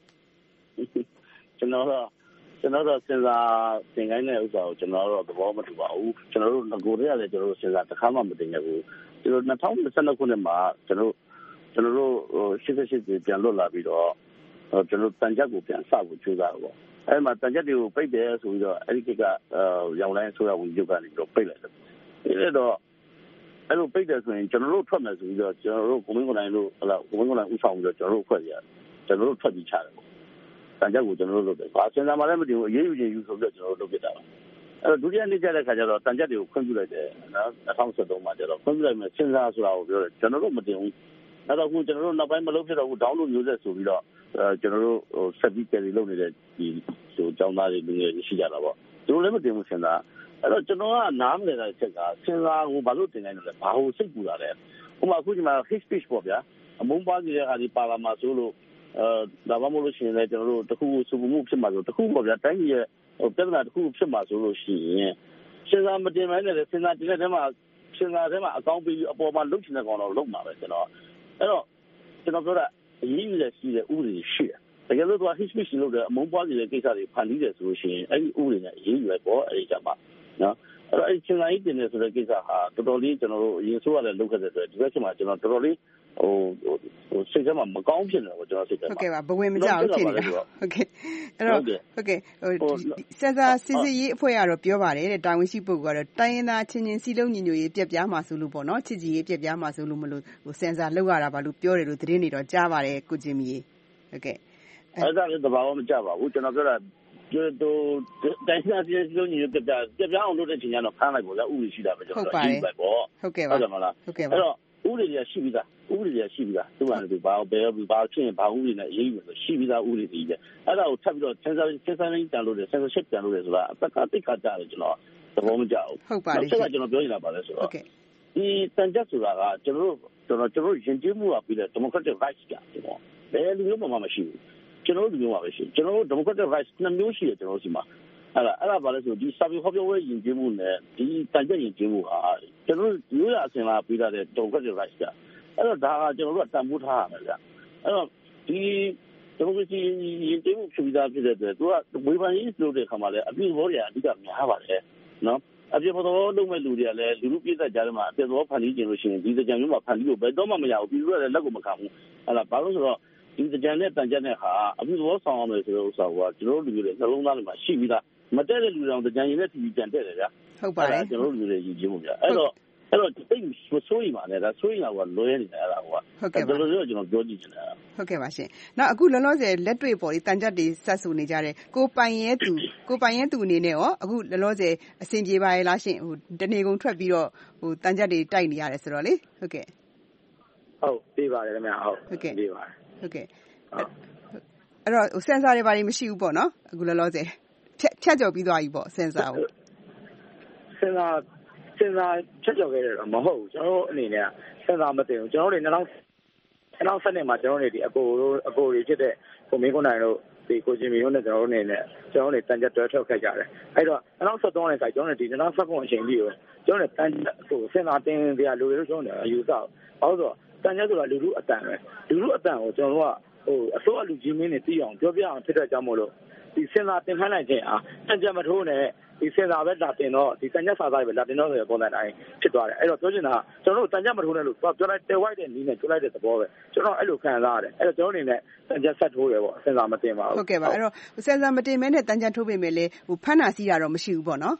ကျွန်တော်တော့ကျွန်တော်တို့စင်ဆာသင်ခိုင်းတဲ့ဥစ္စာကိုကျွန်တော်တို့သဘောမတူပါဘူးကျွန်တော်တို့ငကိုတွေကလည်းကျွန်တော်တို့စင်ဆာတစ်ခါမှမတင်ခဲ့ဘူးကျွန်တော်၂၀၂၂ခုနှစ်မှာကျွန်တော်ကျွန်တော်တို့ရှစ်ရှစ်ပြန်လွတ်လာပြီးတော့ကျွန်တော်တန်ကြပ်ကိုပြန်စဖို့ကြိုးစားတော့အဲ့မှာတန်ကြပ်တွေကိုပိတ်တယ်ဆိုပြီးတော့အဲ့ဒီကရောင်လိုင်းဆိုရဝင်ရုပ်ကနေပြီးတော့ပိတ်လိုက်တယ်အဲ့တော့အဲ့လိုပိတ်တယ်ဆိုရင်ကျွန်တော်တို့ထွက်မယ်ဆိုပြီးတော့ကျွန်တော်တို့ကိုမင်းကိုနိုင်လို့ဟလာကိုမင်းကိုနိုင်ဥဆောင်ပြီးတော့ကျွန်တော်တို့ဖွဲ့ရတယ်ကျွန်တော်တို့ထွက်ပြီးချတယ်တန်ကြပ်ကိုကျွန်တော်တို့လုပ်တယ်ဘာစင်ဆာမှလည်းမတင်ဘူးအရေးယူခြင်းယူဆိုပြီးတော့ကျွန်တော်တို့လုပ်ပြတာအဲ့တော့ဒုတိယနေ့ကျတဲ့ခါကျတော့တန်ကြပ်တွေကိုခွင့်ပြုလိုက်တယ်နော်၂၀၁၃မှာကျတော့ခွင့်ပြုလိုက်မယ်စင်ဆာဆိုတာကိုပြောတယ်ကျွန်တော်တို့မတင်ဘူးအဲ့တော့ခုကျွန်တော်တို့နောက်ပိုင်းမလုပ်ဖြစ်တော့ဘူးဒေါင်းလို့မျိုးဆက်ဆိုပြီးတော့ကျွန်တော်တို့ဟိုဆက်ပြီးကြည်လုပ်နေတဲ့ဒီဟိုကျောင်းသားတွေလူငယ်တွေရှိကြတာပေါ့သူတို့လည်းမတင်ဘူးစင်ဆာအဲ့တော့ကျွန်တော်ကနားမလည်တဲ့ချက်ကစင်ဆာကိုဘာလို့တင်နိုင်လဲဘာလို့စိတ်ပူတာလဲဥပမာအခုဒီမှာ hate speech ပေါ့ဗျာအမုန်းပါးနေတဲ့ဟာဒီပါလာမှာဆိုလို့အဲဒါမှမဟုတ်လို့ရှိရင်လည်းကျွန်တော်တို့တခုစုမှုဖြစ်မှာဆိုတခုပေါ့ဗျာတိုင်းပြည်ရဲ့ဟိုပြဿနာတခုဖြစ်မှာဆိုလို့ရှိရင်စင်ဆာမတင်နိုင်တဲ့စင်ဆာတင်တဲ့ထဲမှာစင်ဆာထဲမှာအကောင့်ပြီးအပေါ်မှာလုတ်ချင်တဲ့ကောင်တော့လုတ်မှာပဲကျွန်တော်အဲ့တော့ကျွန်တော်ပြောတာအရေးကြီးတဲ့ရှိတဲ့ဥပဒေရှိတယ်တကယ်လို့သူက hate speech လုပ်တဲ့အမုန်းပွားနေတဲ့ကိစ္စတွေဖန်တီးတယ်ဆိုလို့ရှိရင်အဲ့ဒီဥပဒေနဲ့အရေးယူလိုက်ပေါ့အဲ့ဒီကမှနော်အဲ့တော့အဲ့ဒီစင်ဆာကြီးတင်နေဆိုတဲ့ကိစ္စဟာတော်တော်လေးကျွန်တော်တို့အရင်ဆိုရတဲ့လုပ်ခဲ့တဲ့အတွက်ဒီဘက်ချက်မှာကျွန်တော်တော်တော်လေးဟိုဟိုစိတ်ထဲမှာမကောင်းဖြစ်နေတော့ကျွန်တော်စိတ်ထဲမှာဟုတ်ကဲ့ပါဘဝင်မကြောက်ဖြစ်နေတာဟုတ်ကဲ့အဲ့တော့ဟုတ်ကဲ့ဟိုစင်ဆာစစ်စစ်ရေးအဖွဲ့ကတော့ပြောပါတယ်တဲ့တာဝန်ရှိပုဂ္ဂိုလ်ကတော့တိုင်းရင်းသားချင်းချင်းစီလုံးညီညွတ်ရေးပြက်ပြားမှာဆိုလို့ပေါ့နော်ချစ်ကြည်ရေးပြက်ပြားမှာဆိုလို့မလို့ဟိုစင်ဆာလောက်ရတာပါလို့ပြောတယ်လို့သတင်းတွေတော့ကြားပါတယ်ကိုဂျင်မီဟုတ်ကဲ့အဲ့ဒါလည်းတဘာမှမကြပါဘူးကျွန်တော်ပြောတာကျွတ်တို့တိုင်းသားချင်းစီလုံးညီညွတ်ပြက်ပြားပြက်ပြားအောင်လုပ်တဲ့ချိန်ကျတော့ဖမ်းလိုက်ပေါ့ဗျာဥပဒေရှိတာပဲကျွန်တော်ရေးလိုက်ပေါ့ဟုတ်ကဲ့ပါဟုတ်တယ်မလားဟုတ်ကဲ့ပါအဲ့တော့ဥပဒေတွေရှိပြီးသားဥပဒေတွေရှိပြီးသားသူကလည်းဘာဘယ်ဘာဖြစ်ရင်ဘာဥပဒေနဲ့အရေးယူလို့ရှိပြီးသားဥပဒေတွေပဲအဲ့ဒါကိုထပ်ပြီးတော့စင်ဆာစင်ဆာလေးတန်လို့တယ် censorship တန်လို့တယ်ဆိုတာအပတ်ကတိတ်ခါကြတယ်ကျွန်တော်သဘောမကျဘူးဟုတ်ပါလေဆက်ကကျွန်တော်ပြောနေတာပါလဲဆိုတော့ဒီတန်ကြပ်ဆိုတာကကျွန်တော်တို့ကျွန်တော်ကျွန်တော်ယဉ်ကျေးမှုကပြီးတဲ့ democratic rights ကြတယ်ပေါ့ဘယ်လူမျိုးမှမရှိဘူးကျွန်တော်တို့လူမျိုးမှာပဲရှိကျွန်တော်တို့ democratic rights နှစ်မျိုးရှိတယ်ကျွန်တော်တို့စီမှာအဲ့ဒါအဲ့ဒါဘာလဲဆိုဒီစာပေဟောပြောဝဲယဉ်ကျေးမှုနဲ့ဒီတန်ကြပ်ယဉ်ကျေးမှုဟာကျွန်တော်တို့ရိုးရာအစဉ်လာပြီးတဲ့ democratic rights ကြအဲ့တော့ဒါကကျွန်တော်တို့ကတန်ဖိုးထားရမယ်ဗျအဲ့တော့ဒီဒီမိုကရေစီယဉ်ကျေးမှုဖြစ်ပြီးသားဖြစ်တဲ့အတွက်သူကဝေဖန်ရေးလုပ်တဲ့ခါမှာလည်းအပြည့်ဘောတွေအဓိကများပါတယ်နော်အပြည့်ဘောလုပ်မဲ့လူတွေကလည်းလူလူပြည့်တဲ့ကြားထဲမှာအပြည့်ဘောဖန်တီးကျင်လို့ရှိရင်ဒီကြံမျိုးမှာဖန်တီးလို့ဘယ်တော့မှမရဘူးပြီးတော့လည်းလက်ကိုမခံဘူးအဲ့ဒါဘာလို့ဆိုတော့ဒီကြံနဲ့တန်ကြက်နဲ့ဟာအပြည့်ဘောဆောင်အောင်လို့ဆိုတဲ့ဥစ္စာကကျွန်တော်တို့လူတွေနှလုံးသားထဲမှာရှိပြီးသားမတည့်တဲ့လူတွေကြံရင်လည်းတီဗီကြံတဲ့တယ်ဗျာဟုတ်ပါတယ်ကျွန်တော်တို့လူတွေယဉ်ကျေးမှုဗျာအဲ့တော့အဲ့တော့တိတ်မဆိုးရင်ပါနဲ့ဒါဆိုးရင်တော့လွဲနေတာအဲ့ဒါကဟုတ်ကဲ့ပါဒါလို့ကျွန်တော်ပြောကြည့်နေတာဟုတ်ကဲ့ပါရှင်နောက်အခုလောလောဆယ်လက်တွေ့ပေါ်ဒီတန်ကြပ်တွေဆက်ဆူနေကြတယ်ကိုပိုင်ရဲသူကိုပိုင်ရဲသူအနေနဲ့ရောအခုလောလောဆယ်အဆင်ပြေပါရဲ့လားရှင်ဟိုတနေကုန်ထွက်ပြီးတော့ဟိုတန်ကြပ်တွေတိုက်နေရတယ်ဆိုတော့လေဟုတ်ကဲ့ဟုတ်ပြေးပါတယ်ခင်ဗျဟုတ်ဟုတ်ကဲ့ပြေးပါတယ်ဟုတ်ကဲ့အဲ့တော့ဟိုစင်ဆာတွေဘာတွေမရှိဘူးပေါ့နော်အခုလောလောဆယ်ဖြတ်ဖြတ်ကျော်ပြီးသွားပြီပေါ့စင်ဆာကိုစင်ဆာစင်ဆာချက်ကြော်ခဲ့တယ်တော့မဟုတ်ဘူးကျွန်တော်တို့အနေနဲ့စင်ဆာမသိဘူးကျွန်တော်တို့တွေ၂၀၂၀နှစ်မှာကျွန်တော်တို့တွေဒီအကိုတို့အကိုတွေဖြစ်တဲ့ကိုမင်းကိုနိုင်တို့ဒီကိုဂျင်မီတို့နဲ့ကျွန်တော်တို့အနေနဲ့ကျွန်တော်တို့တန်ကြပ်တွဲထွက်ခဲ့ကြတယ်အဲ့တော့၂၀၁၃နဲ့ဆိုင်ကျွန်တော်တို့ဒီ၂၀၁၉အချိန်ကြီးကိုကျွန်တော်တို့တန်ဟိုစင်ဆာတင်ပြလူတွေတို့ကျွန်တော်တို့အယူဆဘာလို့ဆိုတော့တန်ကြပ်ဆိုတာလူလူအတန်ပဲလူလူအတန်ကိုကျွန်တော်တို့ကဟိုအစိုးရလူကြီးမင်းတွေသိအောင်ပြောပြအောင်ဖြစ်တဲ့ကြောင့်မို့လို့ဒီစင်ဆာတင်ခိုင်းလိုက်ခြင်းအားတန်ကြပ်မထိုးနဲ့ဒီစင်ဆာပဲလာတင်တော့ဒီတန်ကြပ်စာသားပဲလာတင်တော့ဆိုရပုံစံတိုင်းဖြစ်သွားတယ်အဲ့တော့ပြောချင်တာကျွန်တော်တို့တန်ကြပ်မထိုးနဲ့လို့ပြောလိုက်တဲဝိုက်တဲ့နီးနဲ့ပြောလိုက်တဲ့သဘောပဲကျွန်တော်အဲ့လိုခံစားရတယ်အဲ့တော့ကျွန်တော်အနေနဲ့တန်ကြပ်ဆက်ထိုးတယ်ပေါ့စင်ဆာမတင်ပါဘူးဟုတ်ကဲ့ပါအဲ့တော့စင်ဆာမတင်မဲနဲ့တန်ကြပ်ထိုးပေမဲ့လေဟိုဖမ်းတာစီးတာတော့မရှိဘူးပေါ့နော်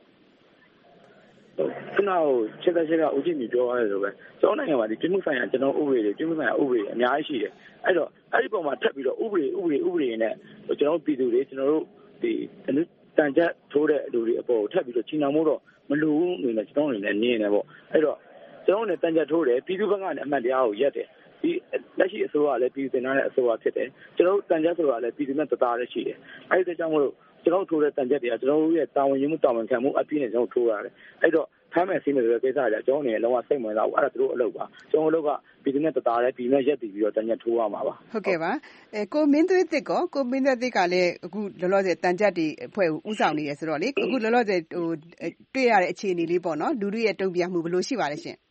ခုနကချစ်တဲ့ချက်ကဦးကြည့်မြပြောရတယ်ဆိုပဲကျွန်တော်နိုင်ငံမှာဒီပြည်မှုဆိုင်ရာကျွန်တော်ဥပဒေတွေပြည်မှုဆိုင်ရာဥပဒေအများကြီးရှိတယ်အဲ့တော့အဲ့ဒီပုံမှာထပ်ပြီးတော့ဥပဒေဥပဒေဥပဒေနဲ့ကျွန်တော်ပြည်သူတွေကျွန်တော်တို့ဒီတန်ကြပ်ထိုးတဲ့လူတွေအပေါ်ထပ်ပြီးတော့ချီနှောင်မှုတော့မလိုဘူးအနေနဲ့ကျွန်တော်အနေနဲ့နင်းနေပေါ့အဲ့တော့ကျွန်တော်နဲ့တန်ကြပ်ထိုးတယ်ပြည်သူဘက်ကနေအမှန်တရားကိုရက်တယ်ဒီလက်ရှိအစိုးရကလည်းပြည်သူတင်ထားတဲ့အစိုးရဖြစ်တယ်ကျွန်တော်တန်ကြပ်ဆိုတာလည်းပြည်သူနဲ့တသားလည်းရှိတယ်အဲ့ဒီကြောင့်မို့လို့ကျွန်တော်ထိုးတဲ့တန်ကြပ်တွေကကျွန်တော်ရဲ့တာဝန်ယူမှုတာဝန်ခံမှုအပြည့်နဲ့ကျွန်တော်ထိုးရတယ်အဲ့တော့ထားမဲ့စီးမယ်ဆိုတဲ့ကိစ္စကြကျွန်တော်အနေနဲ့လုံးဝစိတ်ဝင်စားဘူးအဲ့ဒါသူတို့အလုပ်ပါကျွန်တော်အလုပ်ကပြည်သူနဲ့တသားနဲ့ပြည်နဲ့ရက်တည်ပြီးတော့တညက်ထိုးရမှာပါဟုတ်ကဲ့ပါအဲကိုမင်းသွေးသစ်ကောကိုမင်းသွေးသစ်ကလည်းအခုလောလောဆယ်တန်ကြပ်တွေအဖွဲ့ကိုဥဆောင်နေရဆိုတော့လေအခုလောလောဆယ်ဟိုတွေ့ရတဲ့အခြေအနေလေးပေါ့နော်လူလူရဲ့တုံ့ပြန်မှုဘယ်လိုရှိပါလဲရှင်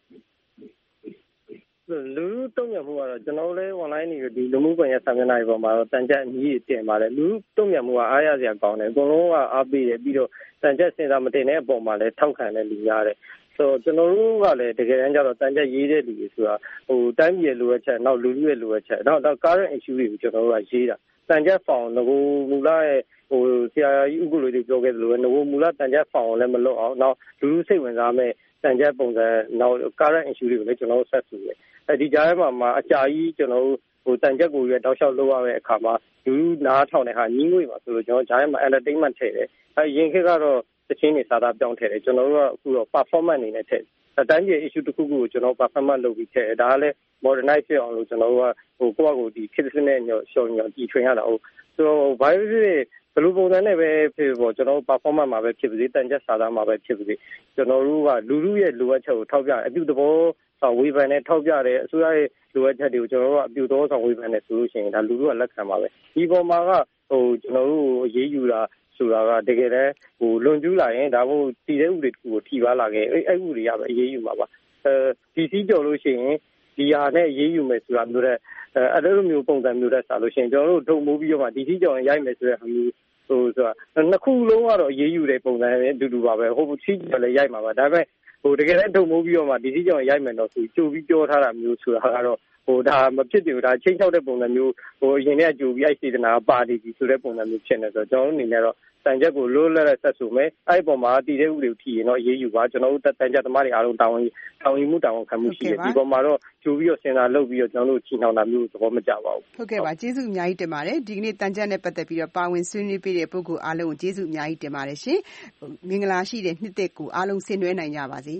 လူတုံ့ပြန်မှုကတော့ကျွန်တော်လည်း online နေဒီလူမှုကွန်ရက်စာမျက်နှာတွေပေါ်မှာတော့တန်ကြပ်အကြီးတင်ပါတယ်လူတုံ့ပြန်မှုကအားရစရာကောင်းတယ်အကုန်လုံးကအားပေးတယ်ပြီးတော့တန်ကြပ်စင်စာမတင်တဲ့အပေါ်မှာလည်းထောက်ခံတဲ့လူများတယ်ဆိုတော့ကျွန်တော်တို့ကလည်းတကယ်တမ်းကျတော့တန်ကြပ်ရေးတဲ့လူတွေဆိုတာဟိုတိုင်းပြည်ရဲ့လိုအပ်ချက်နောက်လူလူရဲ့လိုအပ်ချက်နောက်တော့ current issue တွေကိုကျွန်တော်တို့ကရေးတာတန်ကြပ်ဖောင်ငကိုမူလရဲ့ဟိုဆရာကြီးဥက္ကဋ္ဌတွေပြောခဲ့သလိုပဲငကိုမူလတန်ကြပ်ဖောင်လည်းမလွတ်အောင်နောက်လူလူစိတ်ဝင်စားမဲ့တန်ကြပ်ပုံစံနောက် current issue တွေကိုလည်းကျွန်တော်တို့ဆက်စုတယ်အဲဒီကြားထဲမှာမှာအကြာကြီးကျွန်တော်တို့ဟိုတန်ကြပ်ကိုရတောက်လျှောက်လုပ်ရတဲ့အခါမှာလူနားထောင်တဲ့ဟာညီးငွေပါဆိုလို့ကျွန်တော်ကြားထဲမှာ entertainment ထည့်တယ်အဲရင်ခေတ်ကတော့တချင်းနေစားတာပြောင်းထည့်တယ်ကျွန်တော်တို့ကအခုတော့ performance အနေနဲ့ထည့်အတိုင်းပြည် issue တစ်ခုခုကိုကျွန်တော် performance လုပ်ပြီးထည့်တယ်ဒါကလည်း modernize ဖြစ်အောင်လို့ကျွန်တော်တို့ကဟိုကိုယ့်အကိုဒီခေတ်စနစ်ညော်ရှော်ညော်ကြည်ထွင်ရတာဟုတ်ဆိုတော့ဘာဖြစ်ဖြစ်ဘယ်လိုပုံစံနဲ့ပဲဖြစ်ပေါ့ကျွန်တော်တို့ performance မှာပဲဖြစ်ပါစေတန်ကြပ်စားတာမှာပဲဖြစ်ပါစေကျွန်တော်တို့ကလူလူရဲ့လိုအပ်ချက်ကိုထောက်ပြအပြုသဘောဆောင်ဝေဖန်နဲ့ထောက်ပြတယ်အစိုးရရဲ့လိုအပ်ချက်တွေကိုကျွန်တော်တို့ကအပြုသဘောဆောင်ဝေဖန်နေဆိုလို့ရှိရင်ဒါလူလူကလက်ခံပါပဲဒီပေါ်မှာကဟိုကျွန်တော်တို့အရေးယူတာဆိုတာကတကယ်တမ်းဟိုလွန်ကျူးလာရင်ဒါမှမဟုတ်တည်တဲ့ဥပဒေတစ်ခုကိုထိပါလာခဲ့အဲ့အဲ့ဥပဒေရပဲအရေးယူမှာပါအဲဒီစီးကြော်လို့ရှိရင်ဒီဟာနဲ့အရေးယူမယ်ဆိုတာမျိုးတဲ့အဲ့လိုမျိုးပုံစံမျိုးတဲ့ဆာလို့ရှိရင်ကျွန်တော်တို့ထုံမိုးပြီးတော့မှဒီစီးကြော်ရင်ရိုက်မယ်ဆိုတဲ့ဟာမျိုးဟိုဆိုတာနှစ်ခုလုံးကတော့အရေးယူတဲ့ပုံစံနဲ့အတူတူပါပဲဟိုစီးကြော်လည်းရိုက်မှာပါဒါပေမဲ့ဟိုတကယ်လည်းထုံမိုးပြီးတော့မှဒီစီးကြော်ရင်ရိုက်မယ်တော့ဆိုကြိုပြီးပြောထားတာမျိုးဆိုတာကတော့ဟိုဒါမဖြစ်တယ်ဒါချင်းချောက်တဲ့ပုံစံမျိုးဟိုအရင်ကကြိုပြီးအဲ့စေတနာပါတီကြီးဆိုတဲ့ပုံစံမျိုးဖြစ်နေဆိုတော့ကျွန်တော်တို့အနေနဲ့တော့တန်ကြပ်ကိုလိုးလက်လက်ဆက်ဆိုမယ်အဲ့ဒီပုံမှာတည်တဲ့ဥပဒေကိုထီရင်တော့အေးအေးယူပါကျွန်တော်တို့တန်ကြပ်သမားတွေအားလုံးတာဝန်တာဝန်မှုတာဝန်ခံမှုရှိတယ်ဒီပုံမှာတော့ကြိုပြီးတော့စဉ်းစားလုပ်ပြီးတော့ကျွန်တော်တို့ချီနှောင်တာမျိုးသဘောမကျပါဘူးဟုတ်ကဲ့ပါကျေးဇူးအများကြီးတင်ပါတယ်ဒီကနေ့တန်ကြပ်နဲ့ပတ်သက်ပြီးတော့ပါဝင်ဆွေးနွေးပေးတဲ့ပုဂ္ဂိုလ်အားလုံးကိုကျေးဇူးအများကြီးတင်ပါတယ်ရှင်မင်္ဂလာရှိတဲ့နှစ်သက်ကိုအားလုံးဆင်နွှဲနိုင်ကြပါစေ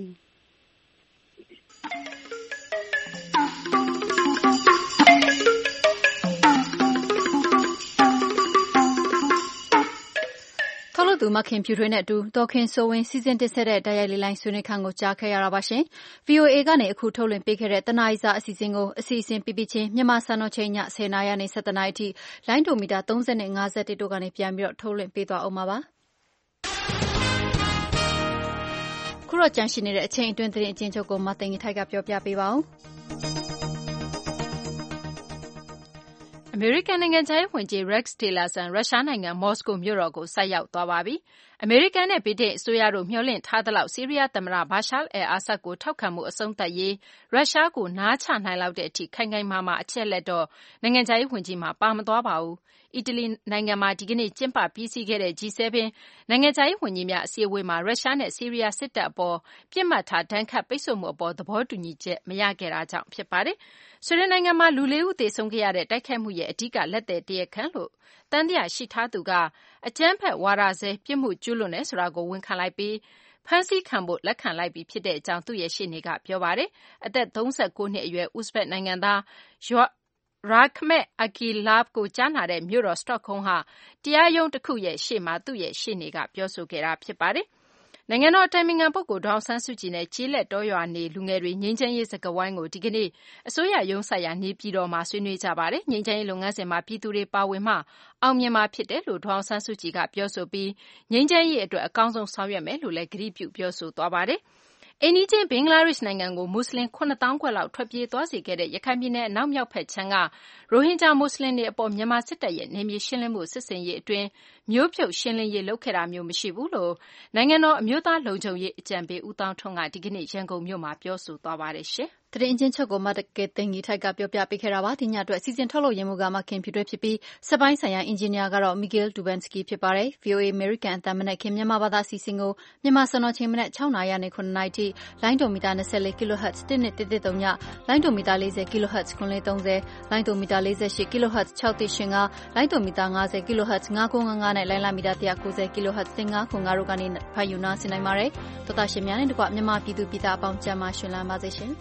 ထုတ်လို့သူမခင်ဖြူထွေးနဲ့အတူဒေါ်ခင်စိုးဝင်းစီစဉ်တင်ဆက်တဲ့တိုက်ရိုက်လေးလိုင်းဆွေးနွေးခန်းကိုကြားခဲ့ရတာပါရှင်။ဗီအိုအေ ကနေအခုထုတ်လွှင့်ပေးခဲ့တဲ့တနားရီစာအစီအစဉ်ကိုအစီအစဉ်ပြပြချင်းမြန်မာစံတော်ချိန်ညဆယ်နာရီနေ၁၇နာရီအထိလိုင်းဒိုမီတာသုံးဆယ်နဲ့၅၁တို့ကနေပြန်ပြီးတော့ထုတ်လွှင့်ပေးသွားအောင်ပါပါ။ခုတော့ကြန့်ရှိနေတဲ့အချိန်အတွင်းသတင်းအကျဉ်းချုပ်ကိုမသိင်္ဂီထိုက်ကပြောပြပေးပါဦး။အမေရိကန်နိုင်ငံခြားရေးဝန်ကြီး Rex Tillerson ရုရှားနိုင်ငံမော်စကိုမြို့တော်ကိုဆိုက်ရောက်သွားပါပြီ။အမေရိကန်နဲ့ဗြိတိန်အစိုးရတို့မျှော်လင့်ထားသလောက်ဆီးရီးယားသမ္မတ Bashar al-Assad ကိုထောက်ခံမှုအဆုံးသတ်ရေးရုရှားကိုနားချနိုင်လောက်တဲ့အထိခိုင်ခိုင်မာမာအချက်လက်တော့နိုင်ငံခြားရေးဝန်ကြီးမှာပါမသွားပါဘူး။အီတလီနိုင်ငံမှာဒီကနေ့ကျင်းပပြီးစီးခဲ့တဲ့ G ဆဲဗင် နိုင်ငံခြားရေးဝန်ကြီးများအစည်းအဝေးမှာရုရှားနဲ့ဆီးရီးယားစစ်တပ်အပေါ်ပြစ်မှတ်ထားဒဏ်ခတ်ပိတ်ဆို့မှုအပေါ်သဘောတူညီချက်မရခဲ့တာကြောင့်ဖြစ်ပါတယ်။ဆွီဒင်နိုင်ငံမှာလူလေးဦးသေဆုံးခဲ့ရတဲ့တိုက်ခိုက်မှုရဲ့အဓိကလက်သည်တရားခံလို့သံသယရှိထားသူကအကြမ်းဖက်ဝါဒစွဲပြစ်မှုကျူးလွန်တယ်ဆိုတာကိုဝန်ခံလိုက်ပြီးဖမ်းဆီးခံဖို့လက်ခံလိုက်ပြီဖြစ်တဲ့အကြောင်းသူ့ရဲ့ရှေ့နေကပြောပါတယ်။အသက်၃၉နှစ်အရွယ်ဥဇဘက်နိုင်ငံသားRakhmet Akilov ကိုကြားနာတဲ့မြို့တော်စတော့ဟုမ်းဟာတရားရုံးတစ်ခုရဲ့ရှေ့မှာသူ့ရဲ့ရှေ့နေကပြောဆိုခဲ့တာဖြစ်ပါတယ်။နိုင်ငံတော်အတိုင်ပင်ခံပုဂ္ဂိုလ်ဒေါ်အောင်ဆန်းစုကြည်နဲ့ကျေးလက်တောရွာနေလူငယ်တွေငြိမ်းချမ်းရေးစကားဝိုင်းကိုဒီကနေ့အစိုးရရုံးဆိုင်ရာနေပြည်တော်မှာဆွေးနွေးကြပါတယ်။ငြိမ်းချမ်းရေးလုပ်ငန်းစဉ်မှာပြည်သူတွေပါဝင်မှအောင်မြင်မှာဖြစ်တယ်လို့ဒေါ်အောင်ဆန်းစုကြည်ကပြောဆိုပြီးငြိမ်းချမ်းရေးအတွက်အကောင်းဆုံးဆောင်ရွက်မယ်လို့လည်းကတိပြုပြောဆိုသွားပါတယ်။အိမ်နီးချင်းဘင်္ဂလားဒေ့ရှ်နိုင်ငံကိုမွတ်စလင်ခုနှစ်သောင်းခွဲလောက်ထွက်ပြေးသွားစေခဲ့တဲ့ရခိုင်ပြည်နယ်အနောက်မြောက်ဘက်ခြမ်းကရိုဟင်ဂျာမွတ်စလင်တွေအပေါ်မြန်မာစစ်တပ်ရဲ့နယ်မြေရှင်းလင်းမှုစစ်ဆင်ရေးအတွင်းမျိုးဖြုတ်ရှင်းလင်းရေးလုပ်ခဲ့တာမျိုးမရှိဘူးလို့နိုင်ငံတော်အမျိုးသားလုံခြုံရေးအကြံပေးဦးသောင်းထွန်းကဒီကနေ့ရန်ကုန်မြို့မှာပြောဆိုသွားပါတယ်ရှင်။သတင်းချင်းချုပ်ကိုမတကယ်သိင်္ဂီထိုက်ကပြောပြပေးခဲ့တာပါဒီညအတွက်စီစဉ်ထုတ်လို့ရမှုကမခင်ဖြူတွဲဖြစ်ပြီးစပိုင်းဆိုင်ရာအင်ဂျင်နီယာကတော့ Miguel Dubansky ဖြစ်ပါတယ် ဗီအိုအေ American အသံမနက်ခင်မြန်မာဘာသာစီစဉ်ကိုမြန်မာစံတော်ချိန်မနက်၆နာရီနဲ့9နာရီထိလိုင်းဒိုမီတာ၂၄ kHz တစ်နှစ်တစ်တစ်သုံးညလိုင်းဒိုမီတာ၄၀ kHz ခွန်လေး၃၀လိုင်းဒိုမီတာ၄၈ kHz ၆တစ်ရှင်ကလိုင်းဒိုမီတာ၅၀ kHz ၅၉၅၅နဲ့လိုင်းလာမီတာ၁၉၀ kHz ၁၅ခွန်၅တို့ကနေဖတ်ယူနာဆင်နိုင်ပါတယ်သောတာရှင်များနဲ့တကွမြန်မာပြည်သူပြည်သားအပေါင်းကျန်းမာရှင်လန်းပါစေရှင်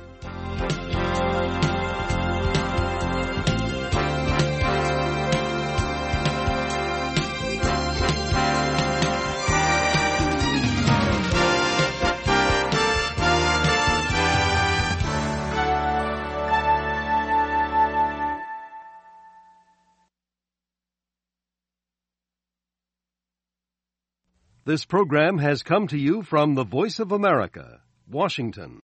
This program has come to you from the Voice of America, Washington.